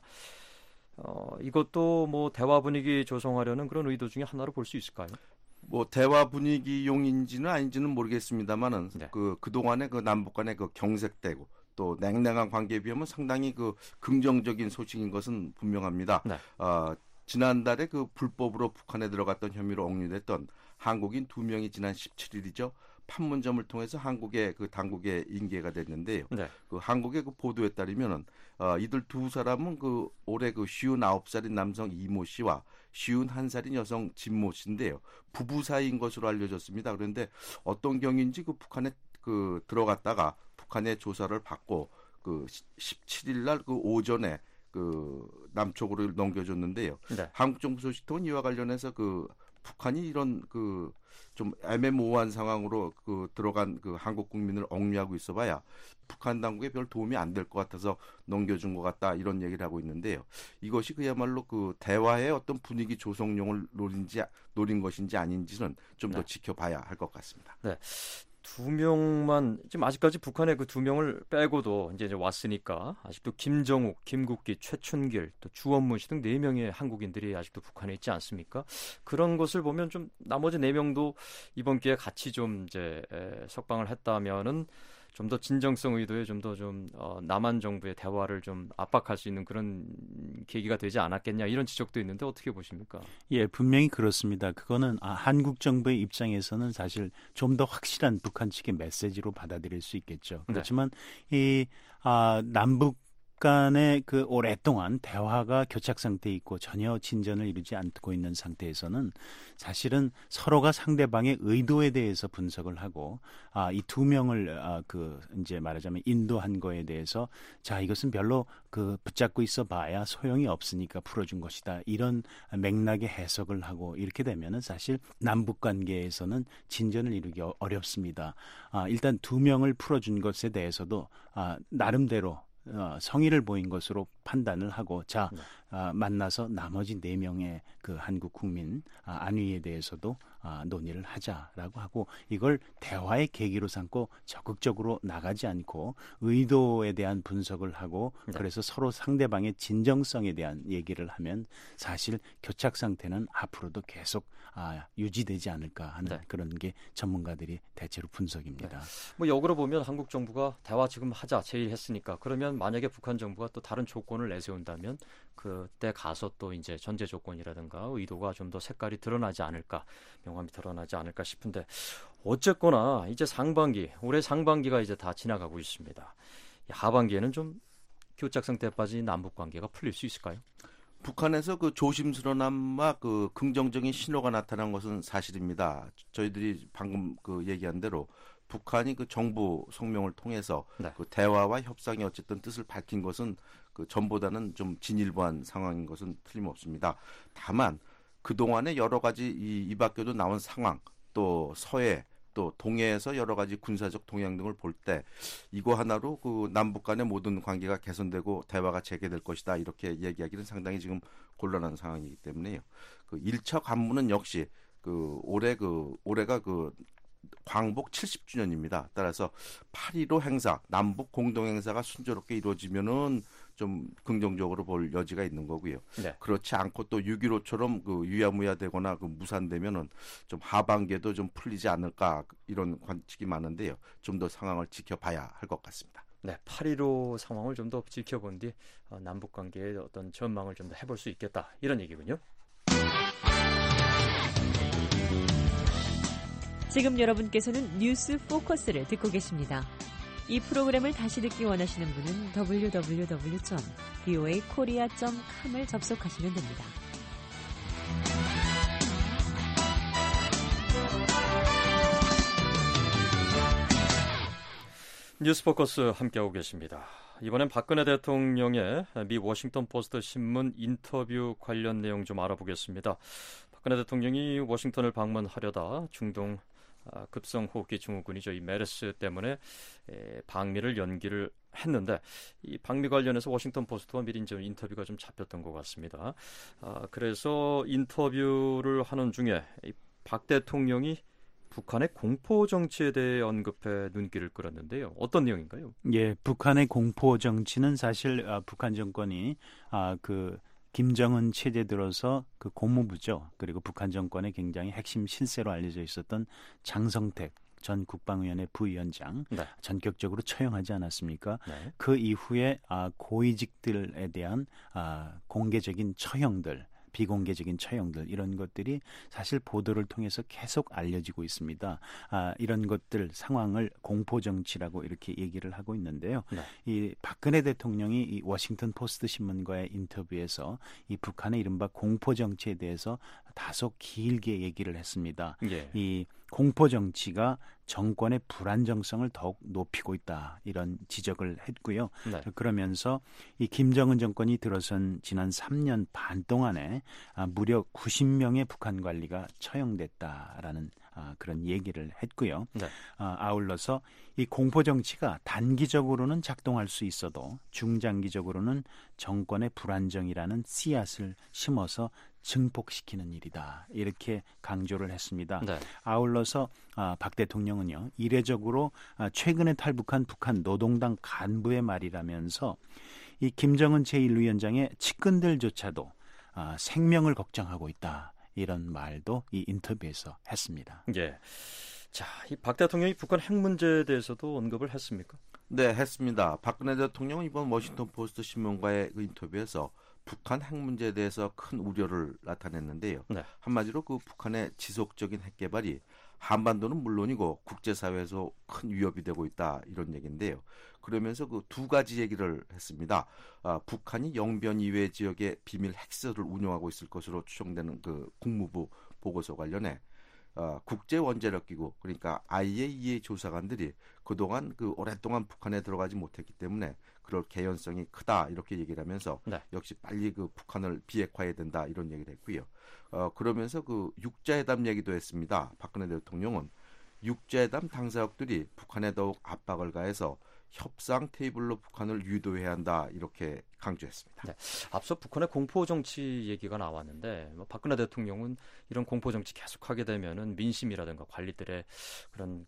어, 이것도 뭐 대화 분위기 조성하려는 그런 의도 중에 하나로 볼 수 있을까요? 뭐 대화 분위기용인지는 아닌지는 모르겠습니다만은 네. 그 그동안의 그 남북 간의 그 경색되고 또 냉랭한 관계에 비하면 상당히 그 긍정적인 소식인 것은 분명합니다. 네. 어, 지난달에 그 불법으로 북한에 들어갔던 혐의로 억류됐던 한국인 두 명이 지난 십칠 일이죠. 판문점을 통해서 한국의 그 당국에 인계가 됐는데요. 네. 그 한국의 그 보도에 따르면은 어, 이들 두 사람은 그 올해 그 쉰아홉 살인 남성 이모 씨와 쉰한 살인 여성 진모 씨인데요. 부부 사이인 것으로 알려졌습니다. 그런데 어떤 경위인지 그 북한에 그 들어갔다가 북한의 조사를 받고 그 십칠 일 날 그 오전에 그 남쪽으로 넘겨줬는데요. 네. 한국 정부 소식통은 이와 관련해서 그 북한이 이런 그 좀 애매모호한 상황으로 그 들어간 그 한국 국민을 억류하고 있어봐야 북한 당국에 별 도움이 안 될 것 같아서 넘겨준 것 같다 이런 얘기를 하고 있는데요. 이것이 그야말로 그 대화의 어떤 분위기 조성용을 노린지 노린 것인지 아닌지는 좀 더 네. 지켜봐야 할 것 같습니다. 네. 두 명만 지금 아직까지 북한의 그 두 명을 빼고도 이제, 이제 왔으니까 아직도 김정욱, 김국기, 최춘길, 또 주원문 씨 등 네 명의 한국인들이 아직도 북한에 있지 않습니까? 그런 것을 보면 좀 나머지 네 명도 이번 기회에 같이 좀 이제 에, 석방을 했다면은 좀 더 진정성 의도에 좀 더 좀 어, 남한 정부의 대화를 좀 압박할 수 있는 그런 계기가 되지 않았겠냐 이런 지적도 있는데 어떻게 보십니까? 예, 분명히 그렇습니다. 그거는 아, 한국 정부의 입장에서는 사실 좀 더 확실한 북한 측의 메시지로 받아들일 수 있겠죠. 그렇지만 네. 이 아, 남북 간의 그 오랫동안 대화가 교착 상태에 있고 전혀 진전을 이루지 않고 있는 상태에서는 사실은 서로가 상대방의 의도에 대해서 분석을 하고 아, 이 두 명을 아, 그 이제 말하자면 인도한 거에 대해서 자 이것은 별로 그 붙잡고 있어봐야 소용이 없으니까 풀어준 것이다 이런 맥락의 해석을 하고 이렇게 되면은 사실 남북 관계에서는 진전을 이루기 어렵습니다. 아, 일단 두 명을 풀어준 것에 대해서도 아, 나름대로 어, 성의를 보인 것으로 판단을 하고 자 네. 아, 만나서 나머지 네 명의 그 한국 국민 아, 안위에 대해서도 아, 논의를 하자라고 하고 이걸 대화의 계기로 삼고 적극적으로 나가지 않고 의도에 대한 분석을 하고 네. 그래서 서로 상대방의 진정성에 대한 얘기를 하면 사실 교착 상태는 앞으로도 계속 아, 유지되지 않을까 하는 네. 그런 게 전문가들이 대체로 분석입니다. 네. 뭐 역으로 보면 한국 정부가 대화 지금 하자 제의했으니까 그러면 만약에 북한 정부가 또 다른 조건을 내세운다면 그때 가서 또 이제 전제 조건이라든가 의도가 좀 더 색깔이 드러나지 않을까, 명암이 드러나지 않을까 싶은데 어쨌거나 이제 상반기, 올해 상반기가 이제 다 지나가고 있습니다. 하반기에는 좀 교착 상태에 빠진 남북 관계가 풀릴 수 있을까요? 북한에서 그 조심스러움과 그 긍정적인 신호가 나타난 것은 사실입니다. 저희들이 방금 그 얘기한 대로 북한이 그 정부 성명을 통해서 네. 그 대화와 협상의 어쨌든 뜻을 밝힌 것은 그 전보다는 좀 진일보한 상황인 것은 틀림없습니다. 다만 그 동안에 여러 가지 이, 이 밖에도 나온 상황, 또 서해, 또 동해에서 여러 가지 군사적 동향 등을 볼 때 이거 하나로 그 남북 간의 모든 관계가 개선되고 대화가 재개될 것이다 이렇게 얘기하기는 상당히 지금 곤란한 상황이기 때문에요. 그 일 차 관문은 역시 그 올해 그 올해가 그 광복 칠십 주년입니다. 따라서 팔 일오 행사, 남북 공동 행사가 순조롭게 이루어지면은 좀 긍정적으로 볼 여지가 있는 거고요. 네. 그렇지 않고 또 육일오처럼 그 유야무야되거나 그 무산되면은 좀 하반기에도 좀 풀리지 않을까 이런 관측이 많은데요. 좀 더 상황을 지켜봐야 할 것 같습니다. 네, 팔 일오 상황을 좀 더 지켜본 뒤 어, 남북 관계의 어떤 전망을 좀 더 해볼 수 있겠다 이런 얘기군요. 지금 여러분께서는 뉴스 포커스를 듣고 계십니다. 이 프로그램을 다시 듣기 원하시는 분은 더블유 더블유 더블유 점 브이오에이 코리아 점 컴을 접속하시면 됩니다. 뉴스 포커스 함께하고 계십니다. 이번엔 박근혜 대통령의 미 워싱턴 포스트 신문 인터뷰 관련 내용 좀 알아보겠습니다. 박근혜 대통령이 워싱턴을 방문하려다 중동 아, 급성 호흡기 증후군이죠. 이 메르스 때문에 에, 방미를 연기를 했는데 이 방미 관련해서 워싱턴 포스트와 미리 좀 인터뷰가 좀 잡혔던 것 같습니다. 아, 그래서 인터뷰를 하는 중에 박 대통령이 북한의 공포 정치에 대해 언급해 눈길을 끌었는데요. 어떤 내용인가요? 예, 북한의 공포 정치는 사실 아, 북한 정권이 아, 그 김정은 체제 들어서 그 고무부죠. 그리고 북한 정권의 굉장히 핵심 실세로 알려져 있었던 장성택 전 국방위원회 부위원장 네. 전격적으로 처형하지 않았습니까? 네. 그 이후에 아, 고위직들에 대한 아, 공개적인 처형들 비공개적인 처형들 이런 것들이 사실 보도를 통해서 계속 알려지고 있습니다. 아, 이런 것들 상황을 공포 정치라고 이렇게 얘기를 하고 있는데요. 네. 이 박근혜 대통령이 이 워싱턴 포스트 신문과의 인터뷰에서 이 북한의 이른바 공포 정치에 대해서 다소 길게 얘기를 했습니다. 예. 이 공포 정치가 정권의 불안정성을 더욱 높이고 있다 이런 지적을 했고요. 네. 그러면서 이 김정은 정권이 들어선 지난 삼 년 반 동안에 아, 무려 구십 명의 북한 관리가 처형됐다라는 아, 그런 얘기를 했고요. 네. 아, 아울러서 이 공포 정치가 단기적으로는 작동할 수 있어도 중장기적으로는 정권의 불안정이라는 씨앗을 심어서 증폭시키는 일이다. 이렇게 강조를 했습니다. 네. 아울러서 아, 박 대통령은요. 이례적으로 아, 최근에 탈북한 북한 노동당 간부의 말이라면서 이 김정은 제일 위원장의 측근들조차도 아, 생명을 걱정하고 있다. 이런 말도 이 인터뷰에서 했습니다. 예. 자, 이 박 대통령이 북한 핵 문제에 대해서도 언급을 했습니까? 네, 했습니다. 박근혜 대통령은 이번 워싱턴 포스트 신문과의 그 인터뷰에서 북한 핵 문제에 대해서 큰 우려를 나타냈는데요. 네. 한마디로 그 북한의 지속적인 핵 개발이 한반도는 물론이고 국제사회에서 큰 위협이 되고 있다 이런 얘기인데요. 그러면서 그 두 가지 얘기를 했습니다. 아, 북한이 영변 이외 지역에 비밀 핵시설을 운영하고 있을 것으로 추정되는 그 국무부 보고서 관련해 어, 국제원자력기구 그러니까 아이에이이에이 조사관들이 그동안 그 오랫동안 북한에 들어가지 못했기 때문에 그럴 개연성이 크다 이렇게 얘기를 하면서 네. 역시 빨리 그 북한을 비핵화해야 된다 이런 얘기를 했고요. 어, 그러면서 그 육자회담 얘기도 했습니다. 박근혜 대통령은 육자회담 당사국들이 북한에 더욱 압박을 가해서 협상 테이블로 북한을 유도해야 한다 이렇게 강조했습니다. 네. 앞서 북한의 공포 정치 얘기가 나왔는데 뭐 박근혜 대통령은 이런 공포 정치 계속하게 되면은 민심이라든가 관리들의 그런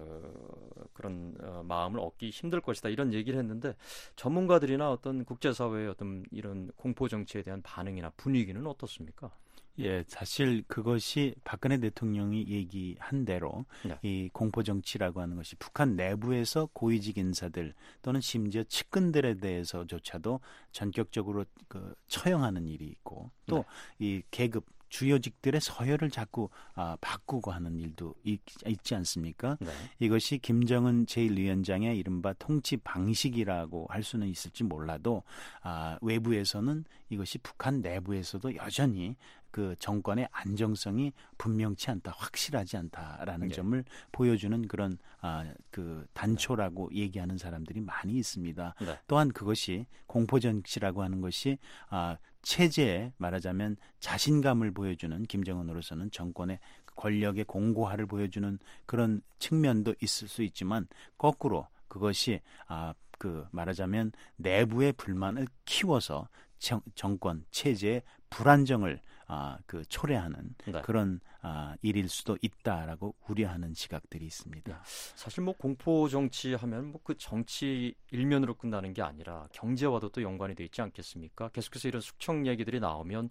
그 그런 어, 마음을 얻기 힘들 것이다 이런 얘기를 했는데 전문가들이나 어떤 국제사회의 어떤 이런 공포 정치에 대한 반응이나 분위기는 어떻습니까? 예, 사실 그것이 박근혜 대통령이 얘기한 대로 네. 이 공포 정치라고 하는 것이 북한 내부에서 고위직 인사들 또는 심지어 측근들에 대해서조차도 전격적으로 그 처형하는 일이 있고 또 이 네. 계급 주요직들의 서열을 자꾸 아, 바꾸고 하는 일도 있, 있지 않습니까? 네. 이것이 김정은 제일 위원장의 이른바 통치 방식이라고 할 수는 있을지 몰라도 아, 외부에서는 이것이 북한 내부에서도 여전히 그 정권의 안정성이 분명치 않다, 확실하지 않다라는 네. 점을 보여주는 그런 아, 그 단초라고 네. 얘기하는 사람들이 많이 있습니다. 네. 또한 그것이 공포정치라고 하는 것이 아, 체제에 말하자면 자신감을 보여주는 김정은으로서는 정권의 권력의 공고화를 보여주는 그런 측면도 있을 수 있지만 거꾸로 그것이 아, 그 말하자면 내부의 불만을 키워서 정, 정권 체제의 불안정을 아, 그 초래하는 네. 그런 아, 일일 수도 있다라고 우려하는 시각들이 있습니다. 사실 뭐 공포 정치 하면 뭐 그 정치 일면으로 끝나는 게 아니라 경제와도 또 연관이 돼 있지 않겠습니까? 계속해서 이런 숙청 얘기들이 나오면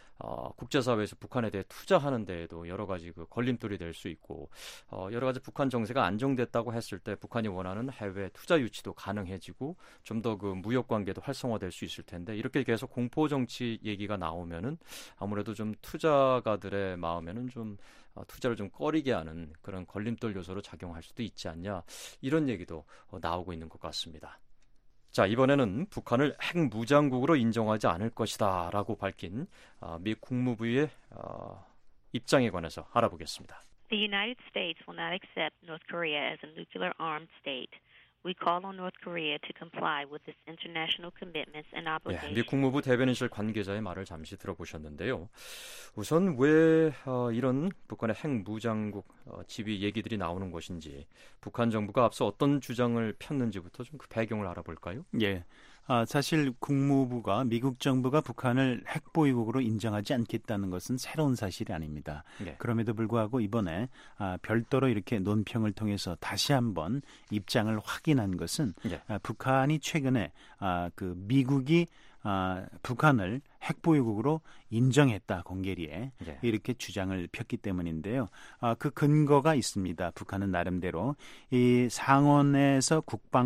어, 국제사회에서 북한에 대해 투자하는 데에도 여러 가지 그 걸림돌이 될 수 있고 어, 여러 가지 북한 정세가 안정됐다고 했을 때 북한이 원하는 해외 투자 유치도 가능해지고 좀 더 그 무역 관계도 활성화될 수 있을 텐데 이렇게 계속 공포 정치 얘기가 나오면은 아무래도 좀 투자가들의 마음에는 좀 어, 투자를 좀 꺼리게 하는 그런 걸림돌 요소로 작용할 수도 있지 않냐 이런 얘기도 어, 나오고 있는 것 같습니다. 자, 이번에는 북한을 핵무장국으로 인정하지 않을 것이다 라고 밝힌 어, 미 국무부의 어, 입장에 관해서 알아보겠습니다. The United States will not accept North Korea as a nuclear-armed state. We call on North Korea to comply with its international commitments and obligations. 예, 미 국무부 대변인실 관계자의 말을 잠시 들어보셨는데요. 우선 왜 어, 이런 북한의 핵무장국 어, 지위 얘기들이 나오는 것인지 북한 정부가 앞서 어떤 주장을 폈는지부터 좀 그 배경을 알아볼까요? 예. 아, 사실 국무부가 미국 정부가 북한을 핵보유국으로 인정하지 않겠다는 것은 새로운 사실이 아닙니다. 네. 그럼에도 불구하고 이번에 아, 별도로 이렇게 논평을 통해서 다시 한번 입장을 확인한 것은 네. 아, 북한이 최근에 아, 그 미국이 아, 북한을 핵보유국으로 인정했다 공개리에 예. 이렇게 주장을 폈기 때문인데요. 아, 그 근거가 있습니다. 북한은 나름대로 이 상원에서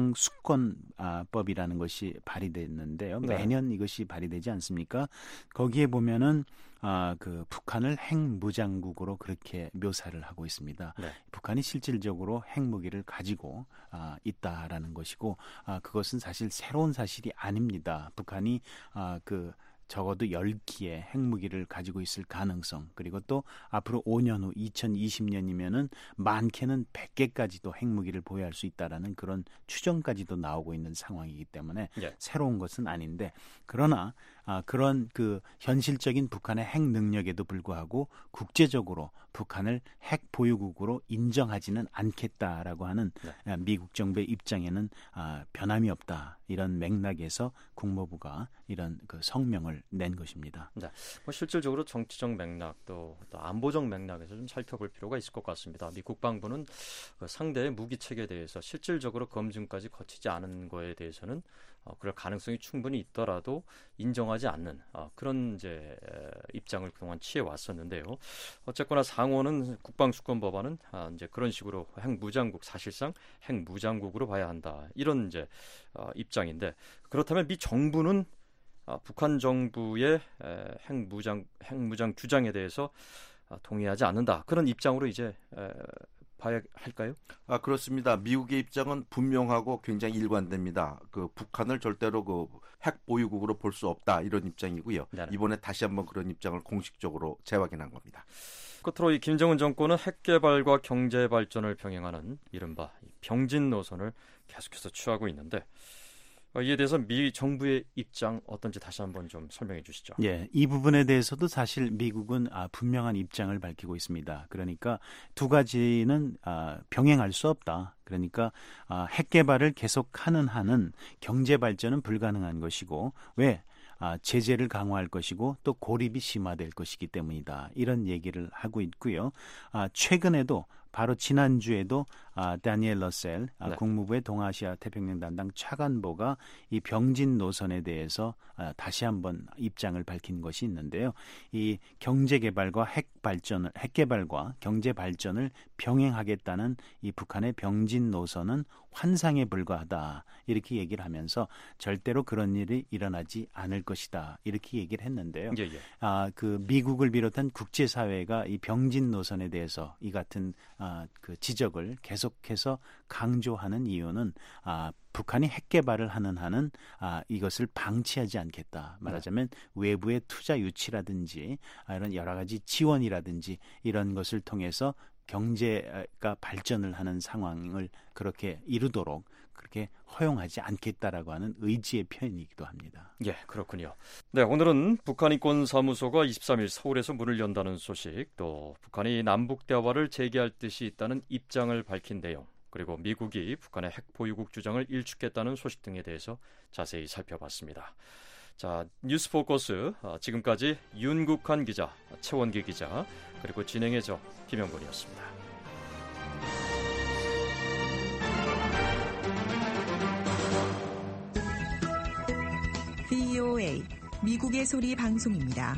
국방수권법이라는 것이 발의됐는데요. 매년 네. 이것이 발의되지 않습니까? 거기에 보면은 아, 그 북한을 핵무장국으로 그렇게 묘사를 하고 있습니다. 네. 북한이 실질적으로 핵무기를 가지고 아, 있다라는 것이고 아, 그것은 사실 새로운 사실이 아닙니다. 북한이 아, 그 적어도 열 기의 핵무기를 가지고 있을 가능성 그리고 또 앞으로 오 년 후 이천이십 년이면은 많게는 백 개까지도 핵무기를 보유할 수 있다라는 그런 추정까지도 나오고 있는 상황이기 때문에 예. 새로운 것은 아닌데 그러나 아, 그런 그 현실적인 북한의 핵 능력에도 불구하고 국제적으로 북한을 핵 보유국으로 인정하지는 않겠다라고 하는 네. 미국 정부의 입장에는 아, 변함이 없다. 이런 맥락에서 국무부가 이런 그 성명을 낸 것입니다. 네. 뭐 실질적으로 정치적 맥락 또, 또 안보적 맥락에서 좀 살펴볼 필요가 있을 것 같습니다. 미 국방부는 그 상대의 무기 체계에 대해서 실질적으로 검증까지 거치지 않은 거에 대해서는 어, 그럴 가능성이 충분히 있더라도 인정하지 않는 어, 그런 이제 에, 입장을 그동안 취해 왔었는데요. 어쨌거나 상원은 국방수권법안은 아, 이제 그런 식으로 핵무장국 사실상 핵무장국으로 봐야 한다 이런 이제 어, 입장인데 그렇다면 미 정부는 아, 북한 정부의 에, 핵무장 핵무장 주장에 대해서 아, 동의하지 않는다 그런 입장으로 이제 에, 봐야 할까요? 아 그렇습니다. 미국의 입장은 분명하고 굉장히 일관됩니다. 그 북한을 절대로 그 핵 보유국으로 볼 수 없다 이런 입장이고요. 네네. 이번에 다시 한번 그런 입장을 공식적으로 재확인한 겁니다. 끝으로 이 김정은 정권은 핵 개발과 경제 발전을 병행하는 이른바 병진 노선을 계속해서 취하고 있는데 이에 대해서 미 정부의 입장 어떤지 다시 한번 좀 설명해 주시죠. 예, 이 부분에 대해서도 사실 미국은 아, 분명한 입장을 밝히고 있습니다. 그러니까 두 가지는 아, 병행할 수 없다. 그러니까 아, 핵 개발을 계속하는 한은 경제 발전은 불가능한 것이고 왜? 아, 제재를 강화할 것이고 또 고립이 심화될 것이기 때문이다. 이런 얘기를 하고 있고요. 아, 최근에도 바로 지난주에도 아, 다니엘 러셀 아, 네. 국무부의 동아시아 태평양 담당 차관보가 이 병진 노선에 대해서 아, 다시 한번 입장을 밝힌 것이 있는데요. 이 경제 개발과 핵 발전을 핵 개발과 경제 발전을 병행하겠다는 이 북한의 병진 노선은 환상에 불과하다. 이렇게 얘기를 하면서 절대로 그런 일이 일어나지 않을 것이다. 이렇게 얘기를 했는데요. 예, 예. 아, 그 미국을 비롯한 국제 사회가 이 병진 노선에 대해서 이 같은 아, 그 지적을 계속해서 강조하는 이유는 아, 북한이 핵 개발을 하는 한은 아, 이것을 방치하지 않겠다. 말하자면 네. 외부의 투자 유치라든지 아, 이런 여러 가지 지원이라든지 이런 것을 통해서 경제가 발전을 하는 상황을 그렇게 이루도록 그렇게 허용하지 않겠다라고 하는 의지의 표현이기도 합니다. 예, 그렇군요. 네, 오늘은 북한인권사무소가 이십삼 일 서울에서 문을 연다는 소식, 또 북한이 남북 대화를 재개할 뜻이 있다는 입장을 밝힌 내용, 그리고 미국이 북한의 핵 보유국 주장을 일축했다는 소식 등에 대해서 자세히 살펴봤습니다. 자, 뉴스 포커스 지금까지 윤국한 기자, 최원기 기자, 그리고 진행의 저 김영곤이었습니다. 브이오에이 미국의 소리 방송입니다.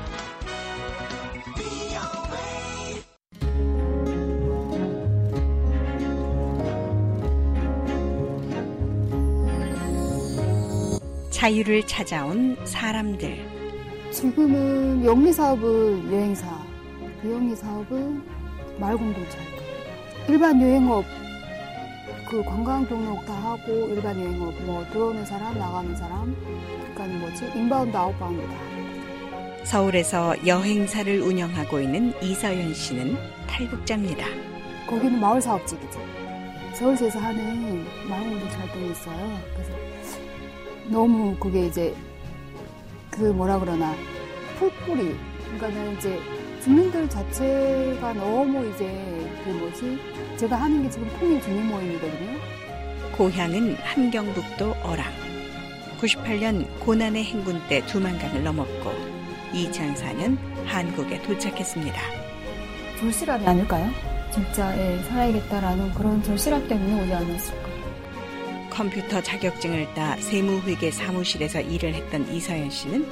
자유를 찾아온 사람들. 지금은 영리 사업은 여행사, 비영리 사업은 마을공동체활동. 일반 여행업, 그 관광 등록 다 하고 일반 여행업, 뭐 들어오는 사람, 나가는 사람, 그러니까 뭐지 인바운드, 아웃바운드 다. 서울에서 여행사를 운영하고 있는 이서연 씨는 탈북자입니다. 거기는 마을 사업직이죠. 서울시에서 하는 마을공동체활동이 있어요. 그래서 너무 그게 이제 그 뭐라 그러나 풀뿌리 그러니까는 이제 주민들 자체가 너무 이제 그 뭐지 제가 하는 게 지금 통일 주민 모임이거든요. 고향은 함경북도 어랑. 구십팔 년 고난의 행군 때 두만강을 넘었고 이천사 년 한국에 도착했습니다. 절실함이 아닐까요? 진짜 예, 살아야겠다라는 그런 절실함 때문에 오지 않았을까. 컴퓨터 자격증을 따 세무회계 사무실에서 일을 했던 이서연 씨는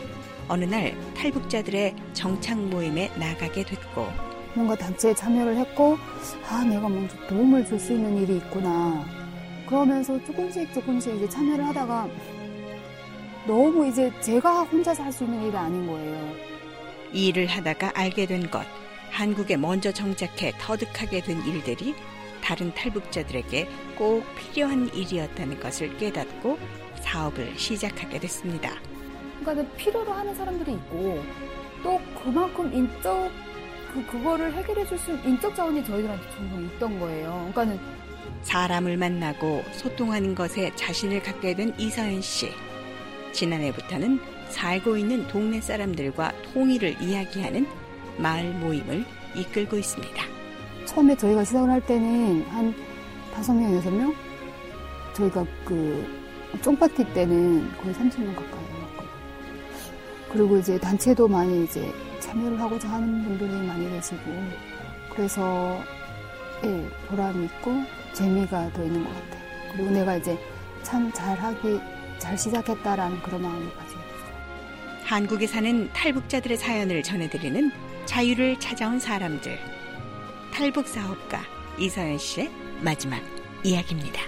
어느 날 탈북자들의 정착 모임에 나가게 됐고 뭔가 단체에 참여를 했고 아 내가 먼저 도움을 줄 수 있는 일이 있구나. 그러면서 조금씩 조금씩 이제 참여를 하다가 너무 이제 제가 혼자서 할 수 있는 일이 아닌 거예요. 이 일을 하다가 알게 된 것, 한국에 먼저 정착해 터득하게 된 일들이 다른 탈북자들에게 꼭 필요한 일이었다는 것을 깨닫고 사업을 시작하게 됐습니다. 그러니까 필요로 하는 사람들이 있고 또 그만큼 인적 그 그거를 해결해 줄 수 있는 인적 자원이 저희들한테 전부 있던 거예요. 그러니까는 사람을 만나고 소통하는 것에 자신을 갖게 된 이서연 씨. 지난해부터는 살고 있는 동네 사람들과 통일을 이야기하는 마을 모임을 이끌고 있습니다. 처음에 저희가 시작을 할 때는 한 다섯 명, 여섯 명? 저희가 그 쫑파티 때는 거의 삼십 명 가까이 왔거든요. 그리고 이제 단체도 많이 이제 참여를 하고자 하는 분들이 많이 계시고 그래서 예, 보람이 있고 재미가 더 있는 것 같아요. 그리고 내가 이제 참 잘하기, 잘 시작했다라는 그런 마음을 가지고 있어요. 한국에 사는 탈북자들의 사연을 전해드리는 자유를 찾아온 사람들. 탈북 사업가 이서연 씨의 마지막 이야기입니다.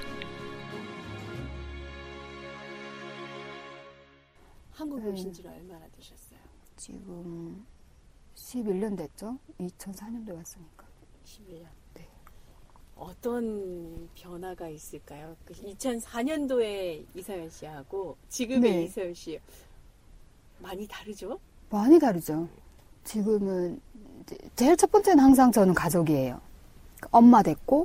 한국에 오신 지 얼마나 되셨어요? 지금 십일 년 됐죠? 이천사 년도에 왔으니까. 십일 년. 네. 어떤 변화가 있을까요? 이천사 년도에 이서연 씨하고 지금의 네. 이서연 씨 많이 다르죠? 많이 다르죠. 지금은 제일 첫 번째는 항상 저는 가족이에요. 엄마 됐고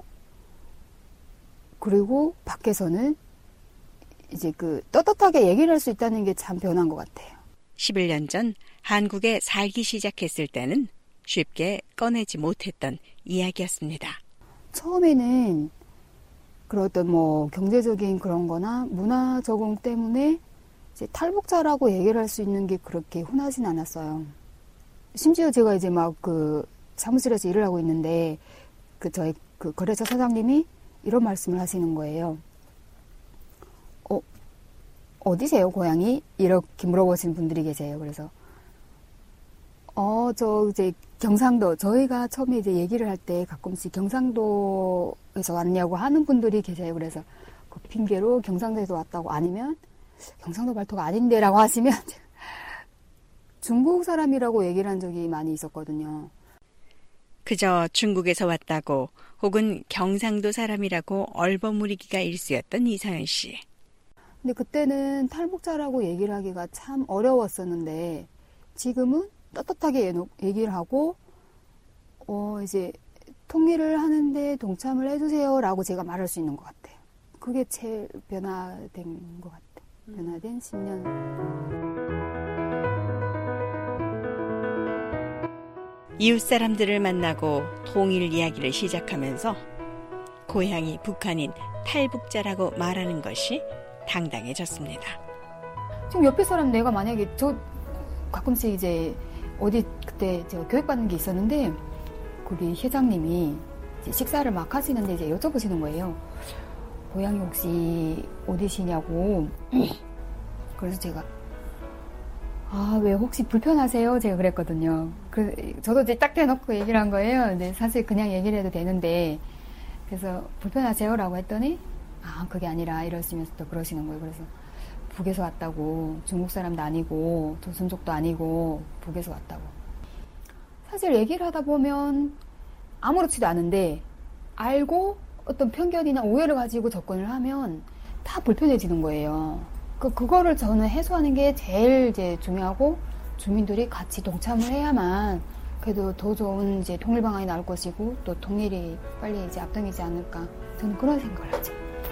그리고 밖에서는 이제 그 떳떳하게 얘기를 할 수 있다는 게 참 변한 것 같아요. 십일 년 전 한국에 살기 시작했을 때는 쉽게 꺼내지 못했던 이야기였습니다. 처음에는 그런 어떤 뭐 경제적인 그런 거나 문화 적응 때문에 이제 탈북자라고 얘기를 할 수 있는 게 그렇게 흔하진 않았어요. 심지어 제가 이제 막 그 사무실에서 일을 하고 있는데 그 저희 그 거래처 사장님이 이런 말씀을 하시는 거예요. 어, 어디세요, 고향이? 이렇게 물어보시는 분들이 계세요. 그래서 어, 저 이제 경상도, 저희가 처음에 이제 얘기를 할 때 가끔씩 경상도에서 왔냐고 하는 분들이 계세요. 그래서 그 핑계로 경상도에서 왔다고 아니면 경상도 발토가 아닌데라고 하시면 중국 사람이라고 얘기를 한 적이 많이 있었거든요. 그저 중국에서 왔다고 혹은 경상도 사람이라고 얼버무리기가 일쑤였던 이서연 씨. 근데 그때는 탈북자라고 얘기를 하기가 참 어려웠었는데 지금은 떳떳하게 얘기를 하고 어 이제 통일을 하는데 동참을 해주세요라고 제가 말할 수 있는 것 같아요. 그게 제일 변화된 것 같아요. 변화된 십 년. 이웃 사람들을 만나고 통일 이야기를 시작하면서 고향이 북한인 탈북자라고 말하는 것이 당당해졌습니다. 지금 옆에 사람 내가 만약에 저 가끔씩 이제 어디 그때 제가 교육받는 게 있었는데 거기 회장님이 이제 식사를 막 하시는데 이제 여쭤보시는 거예요. 고향이 혹시 어디시냐고. 그래서 제가 아, 왜 혹시 불편하세요? 제가 그랬거든요. 그 저도 이제 딱 대놓고 얘기를 한 거예요. 근데 사실 그냥 얘기를 해도 되는데 그래서 불편하세요라고 했더니 아, 그게 아니라 이러시면서 또 그러시는 거예요. 그래서 북에서 왔다고, 중국 사람도 아니고 조선족도 아니고 북에서 왔다고. 사실 얘기를 하다 보면 아무렇지도 않은데 알고 어떤 편견이나 오해를 가지고 접근을 하면 다 불편해지는 거예요. 그, 그거를 저는 해소하는 게 제일 이제 중요하고 주민들이 같이 동참을 해야만 그래도 더 좋은 이제 통일 방안이 나올 것이고 또 통일이 빨리 이제 앞당기지 않을까. 저는 그런 생각을 하죠.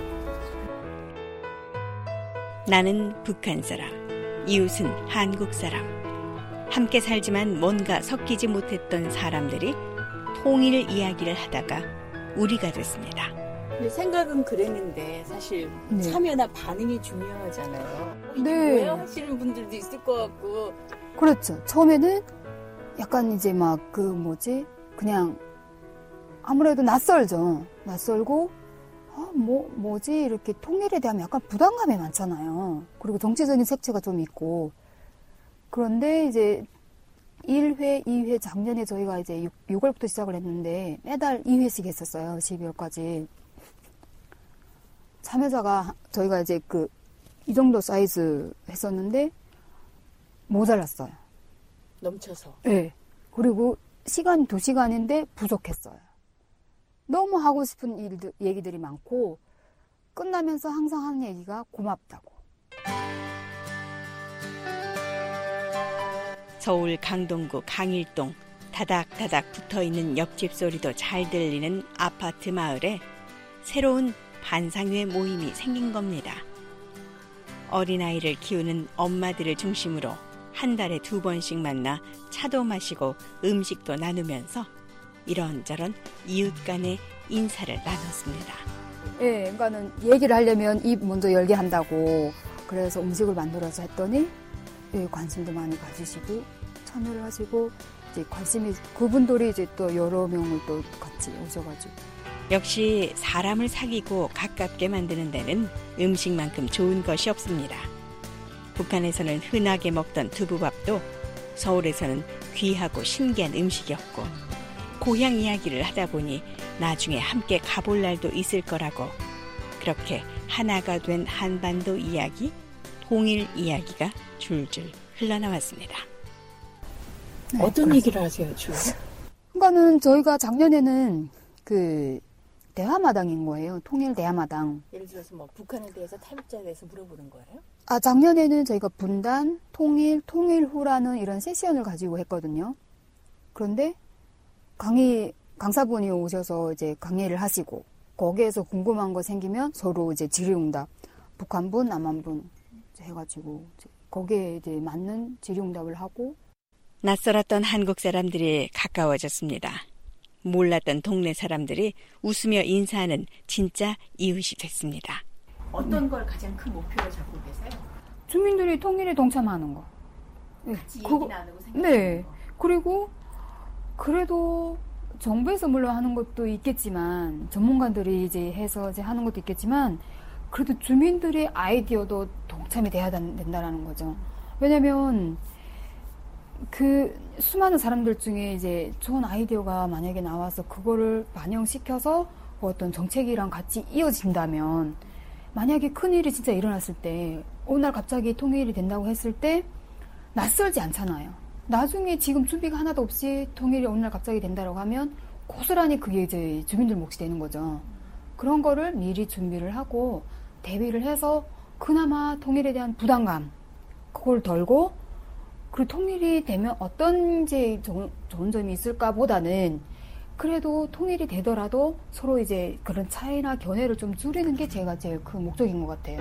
나는 북한 사람, 이웃은 한국 사람. 함께 살지만 뭔가 섞이지 못했던 사람들이 통일 이야기를 하다가 우리가 됐습니다. 근데 생각은 그랬는데 사실 네. 참여나 반응이 중요하잖아요. 이게 네. 뭐야 하시는 분들도 있을 것 같고. 그렇죠. 처음에는 약간 이제 막 그 뭐지 그냥 아무래도 낯설죠. 낯설고 아, 뭐 뭐지 이렇게 통일에 대한 약간 부담감이 많잖아요. 그리고 정치적인 색채가 좀 있고 그런데 이제 일 회, 이 회 작년에 저희가 이제 유월부터 시작을 했는데 매달 이 회씩 했었어요. 십이월까지. 참여자가 저희가 이제 그 이 정도 사이즈 했었는데 모자랐어요. 넘쳐서. 네. 그리고 시간이 두 시간인데 부족했어요. 너무 하고 싶은 일들, 얘기들이 많고 끝나면서 항상 하는 얘기가 고맙다고. 서울 강동구 강일동 다닥다닥 붙어있는 옆집 소리도 잘 들리는 아파트 마을에 새로운 반상회 모임이 생긴 겁니다. 어린아이를 키우는 엄마들을 중심으로 한 달에 두 번씩 만나 차도 마시고 음식도 나누면서 이런저런 이웃 간의 인사를 나눴습니다. 예, 그러니까는 얘기를 하려면 입 먼저 열게 한다고 그래서 음식을 만들어서 했더니 예, 관심도 많이 가지시고 참여를 하시고 이제 관심이 그분들이 이제 또 여러 명을 또 같이 오셔가지고 역시 사람을 사귀고 가깝게 만드는 데는 음식만큼 좋은 것이 없습니다. 북한에서는 흔하게 먹던 두부밥도 서울에서는 귀하고 신기한 음식이었고 고향 이야기를 하다 보니 나중에 함께 가볼 날도 있을 거라고 그렇게 하나가 된 한반도 이야기, 통일 이야기가 줄줄 흘러나왔습니다. 네, 어떤 그렇습니다. 얘기를 하세요, 주로? 그러니까는 저희가 작년에는 그 대화마당인 거예요. 통일 대화마당. 예를 들어서 뭐 북한에 대해서 탈북자에 대해서 물어보는 거예요? 아, 작년에는 저희가 분단, 통일, 통일 후라는 이런 세션을 가지고 했거든요. 그런데 강의, 강사분이 오셔서 이제 강의를 하시고 거기에서 궁금한 거 생기면 서로 이제 질의응답, 북한분, 남한분 해가지고 이제 거기에 이제 맞는 질의응답을 하고 낯설었던 한국 사람들이 가까워졌습니다. 몰랐던 동네 사람들이 웃으며 인사하는 진짜 이웃이 됐습니다. 어떤 걸 가장 큰 목표로 잡고 계세요? 주민들이 통일에 동참하는 거. 같이 네, 얘기 나누고 생각하는 네. 거. 그리고 그래도 정부에서 물론 하는 것도 있겠지만 전문가들이 이제 해서 이제 하는 것도 있겠지만 그래도 주민들의 아이디어도 동참이 돼야 된다라는 거죠. 왜냐면 그 수많은 사람들 중에 이제 좋은 아이디어가 만약에 나와서 그거를 반영시켜서 어떤 정책이랑 같이 이어진다면 만약에 큰일이 진짜 일어났을 때 어느 날 갑자기 통일이 된다고 했을 때 낯설지 않잖아요. 나중에 지금 준비가 하나도 없이 통일이 어느 날 갑자기 된다고 하면 고스란히 그게 이제 주민들 몫이 되는 거죠. 그런 거를 미리 준비를 하고 대비를 해서 그나마 통일에 대한 부담감 그걸 덜고 그리고 통일이 되면 어떤 이제 좋은, 좋은 점이 있을까 보다는 그래도 통일이 되더라도 서로 이제 그런 차이나 견해를 좀 줄이는 게 제가 제일 큰 목적인 것 같아요.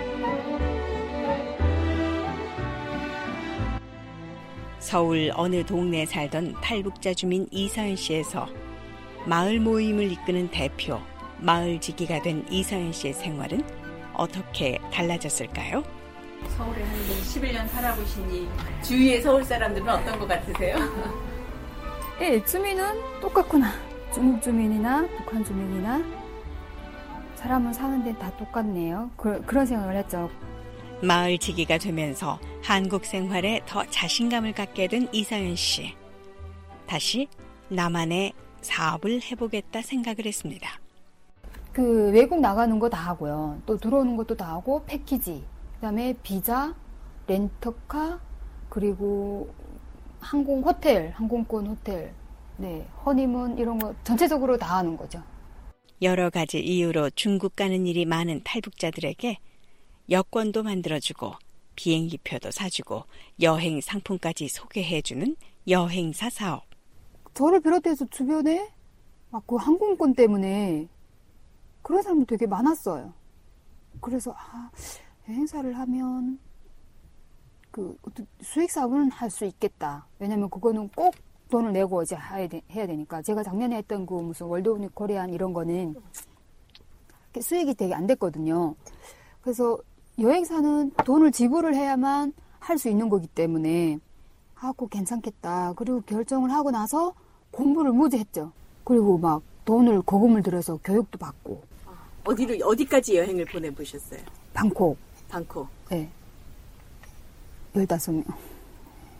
서울 어느 동네에 살던 탈북자 주민 이서연 씨에서 마을 모임을 이끄는 대표, 마을지기가 된 이서연 씨의 생활은 어떻게 달라졌을까요? 서울에 한 십일 년 살아보시니 주위의 서울 사람들은 어떤 것 같으세요? 예, 주민은 똑같구나. 중국 주민이나 북한 주민이나 사람은 사는 데는 다 똑같네요. 그, 그런 생각을 했죠. 마을지기가 되면서 한국 생활에 더 자신감을 갖게 된 이서연 씨. 다시 나만의 사업을 해보겠다 생각을 했습니다. 그 외국 나가는 거 다 하고요. 또 들어오는 것도 다 하고 패키지, 그다음에 비자, 렌터카, 그리고 항공 호텔, 항공권 호텔, 네, 허니문 이런 거 전체적으로 다 하는 거죠. 여러 가지 이유로 중국 가는 일이 많은 탈북자들에게 여권도 만들어주고 비행기표도 사주고 여행 상품까지 소개해주는 여행사 사업. 저를 비롯해서 주변에 막 그 항공권 때문에 그런 사람도 되게 많았어요. 그래서 아, 여행사를 하면 그 수익 사업은 할 수 있겠다. 왜냐면 그거는 꼭 돈을 내고 이제 해야 되니까. 제가 작년에 했던 그 무슨 월드 오브 코리안 이런 거는 수익이 되게 안 됐거든요. 그래서 여행사는 돈을 지불을 해야만 할 수 있는 거기 때문에 하고 괜찮겠다. 그리고 결정을 하고 나서 공부를 무지 했죠. 그리고 막 돈을 거금을 들여서 교육도 받고. 어디로 어디까지 여행을 보내보셨어요? 방콕. 방콕. 네. 열다섯 명.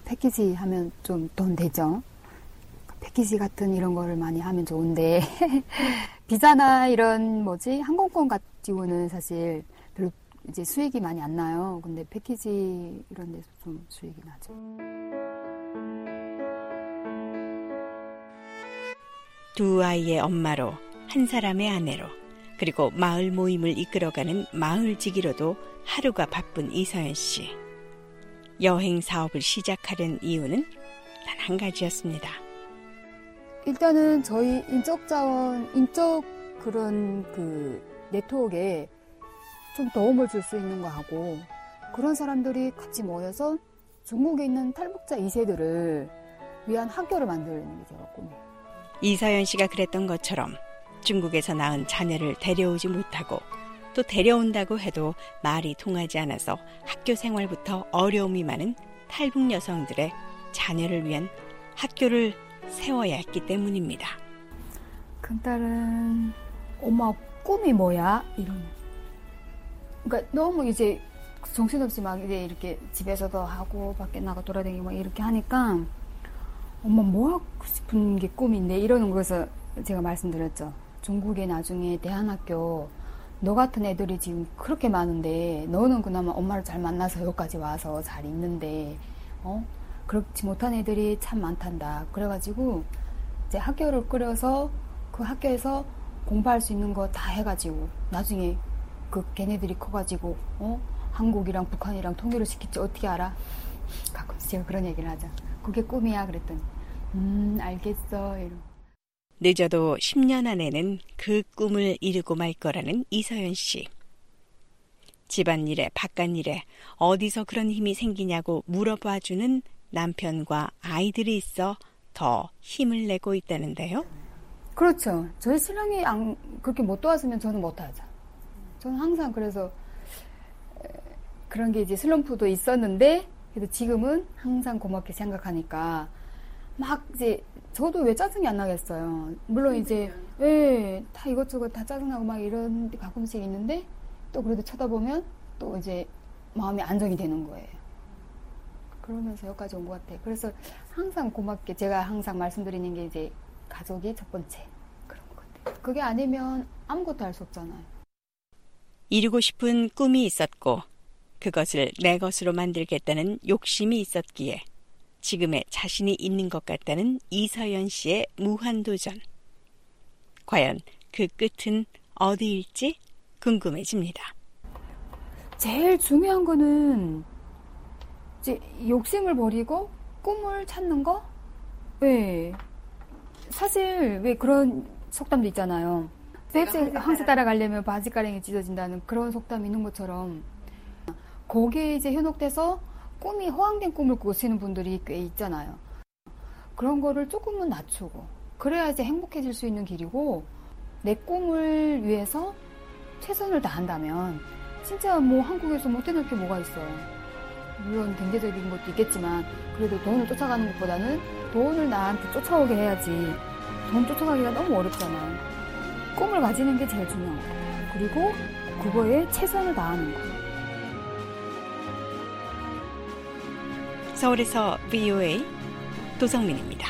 패키지 하면 좀 돈 되죠. 패키지 같은 이런 거를 많이 하면 좋은데 비자나 이런 뭐지 항공권 가지고는 사실 별로 이제 수익이 많이 안 나요. 근데 패키지 이런 데서 좀 수익이 나죠. 두 아이의 엄마로, 한 사람의 아내로, 그리고 마을 모임을 이끌어가는 마을지기로도 하루가 바쁜 이서연 씨. 여행 사업을 시작하려는 이유는 단 한 가지였습니다. 일단은 저희 인적 자원, 인적 그런 그 네트워크에 좀 도움을 줄 수 있는 거 하고, 그런 사람들이 같이 모여서 중국에 있는 탈북자 이 세들을 위한 학교를 만드는 게 제가 꿈이에요. 이서연 씨가 그랬던 것처럼 중국에서 낳은 자녀를 데려오지 못하고 또 데려온다고 해도 말이 통하지 않아서 학교 생활부터 어려움이 많은 탈북 여성들의 자녀를 위한 학교를 세워야 했기 때문입니다. 큰딸은 엄마 꿈이 뭐야? 이런. 그러니까 너무 이제 정신없이 막 이제 이렇게 집에서도 하고 밖에 나가 돌아다니고 막 이렇게 하니까 엄마 뭐 하고 싶은 게 꿈인데 이러는 거에서 제가 말씀드렸죠. 중국에 나중에 대한학교 너 같은 애들이 지금 그렇게 많은데 너는 그나마 엄마를 잘 만나서 여기까지 와서 잘 있는데 어? 그렇지 못한 애들이 참 많단다. 그래가지고 이제 학교를 꾸려서 그 학교에서 공부할 수 있는 거 다 해가지고 나중에 그 걔네들이 커가지고 어? 한국이랑 북한이랑 통일을 시킬지 어떻게 알아? 가끔씩 제가 그런 얘기를 하죠. 그게 꿈이야 그랬더니 음 알겠어 이러고. 늦어도 십 년 안에는 그 꿈을 이루고 말 거라는 이서연 씨. 집안일에 바깥일에 어디서 그런 힘이 생기냐고 물어봐주는 남편과 아이들이 있어 더 힘을 내고 있다는데요. 그렇죠. 저희 신랑이 안, 그렇게 못 도왔으면 저는 못하죠. 저는 항상 그래서 그런 게 이제 슬럼프도 있었는데 그래도 지금은 항상 고맙게 생각하니까 막 이제 저도 왜 짜증이 안 나겠어요. 물론 이제 예, 다 이것저것 다 짜증나고 막 이런 데 가끔씩 있는데 또 그래도 쳐다보면 또 이제 마음이 안정이 되는 거예요. 그러면서 여기까지 온 것 같아요. 그래서 항상 고맙게 제가 항상 말씀드리는 게 이제 가족이 첫 번째 그런 것 같아요. 그게 아니면 아무것도 할 수 없잖아요. 이루고 싶은 꿈이 있었고 그것을 내 것으로 만들겠다는 욕심이 있었기에 지금의 자신이 있는 것 같다는 이서연 씨의 무한도전. 과연 그 끝은 어디일지 궁금해집니다. 제일 중요한 거는 이제 욕심을 버리고 꿈을 찾는 거? 네. 사실 왜 그런 속담도 있잖아요. 쎄쎄 항상 따라가려면 바지가랑이 찢어진다는 그런 속담이 있는 것처럼 거기에 이제 현혹돼서 꿈이 허황된 꿈을 꾸시는 분들이 꽤 있잖아요. 그런 거를 조금은 낮추고 그래야 이제 행복해질 수 있는 길이고 내 꿈을 위해서 최선을 다한다면 진짜 뭐 한국에서 못 해낼 게 뭐가 있어요. 물론 경제적인 것도 있겠지만 그래도 돈을 쫓아가는 것보다는 돈을 나한테 쫓아오게 해야지. 돈 쫓아가기가 너무 어렵잖아요. 꿈을 가지는 게 제일 중요한 거예요. 그리고 그거에 최선을 다하는 거예요. 서울에서 브이오에이 도성민입니다.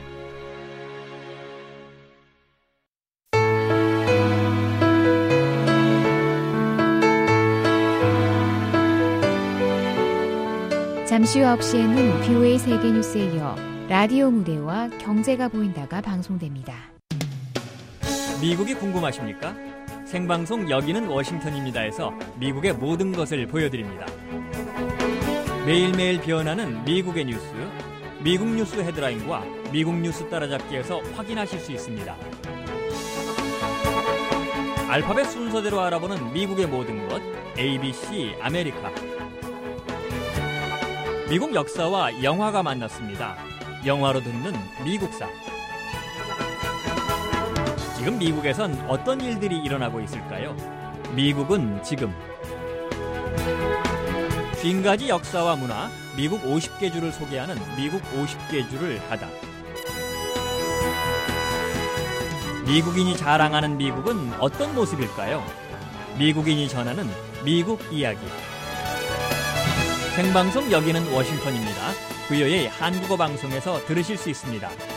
잠시 후 아홉 시에는 브이오에이 세계뉴스에 이어 라디오 무대와 경제가 보인다가 방송됩니다. 미국이 궁금하십니까? 생방송 여기는 워싱턴입니다에서 미국의 모든 것을 보여드립니다. 매일매일 변하는 미국의 뉴스, 미국 뉴스 헤드라인과 미국 뉴스 따라잡기에서 확인하실 수 있습니다. 알파벳 순서대로 알아보는 미국의 모든 것, 에이비씨 아메리카. 미국 역사와 영화가 만났습니다. 영화로 듣는 미국사. 지금 미국에선 어떤 일들이 일어나고 있을까요? 미국은 지금. 오십 가지 역사와 문화, 미국 오십 개 주를 소개하는 미국 오십 개 주를 하다. 미국인이 자랑하는 미국은 어떤 모습일까요? 미국인이 전하는 미국 이야기. 생방송 여기는 워싱턴입니다. 브이오에이 한국어 방송에서 들으실 수 있습니다.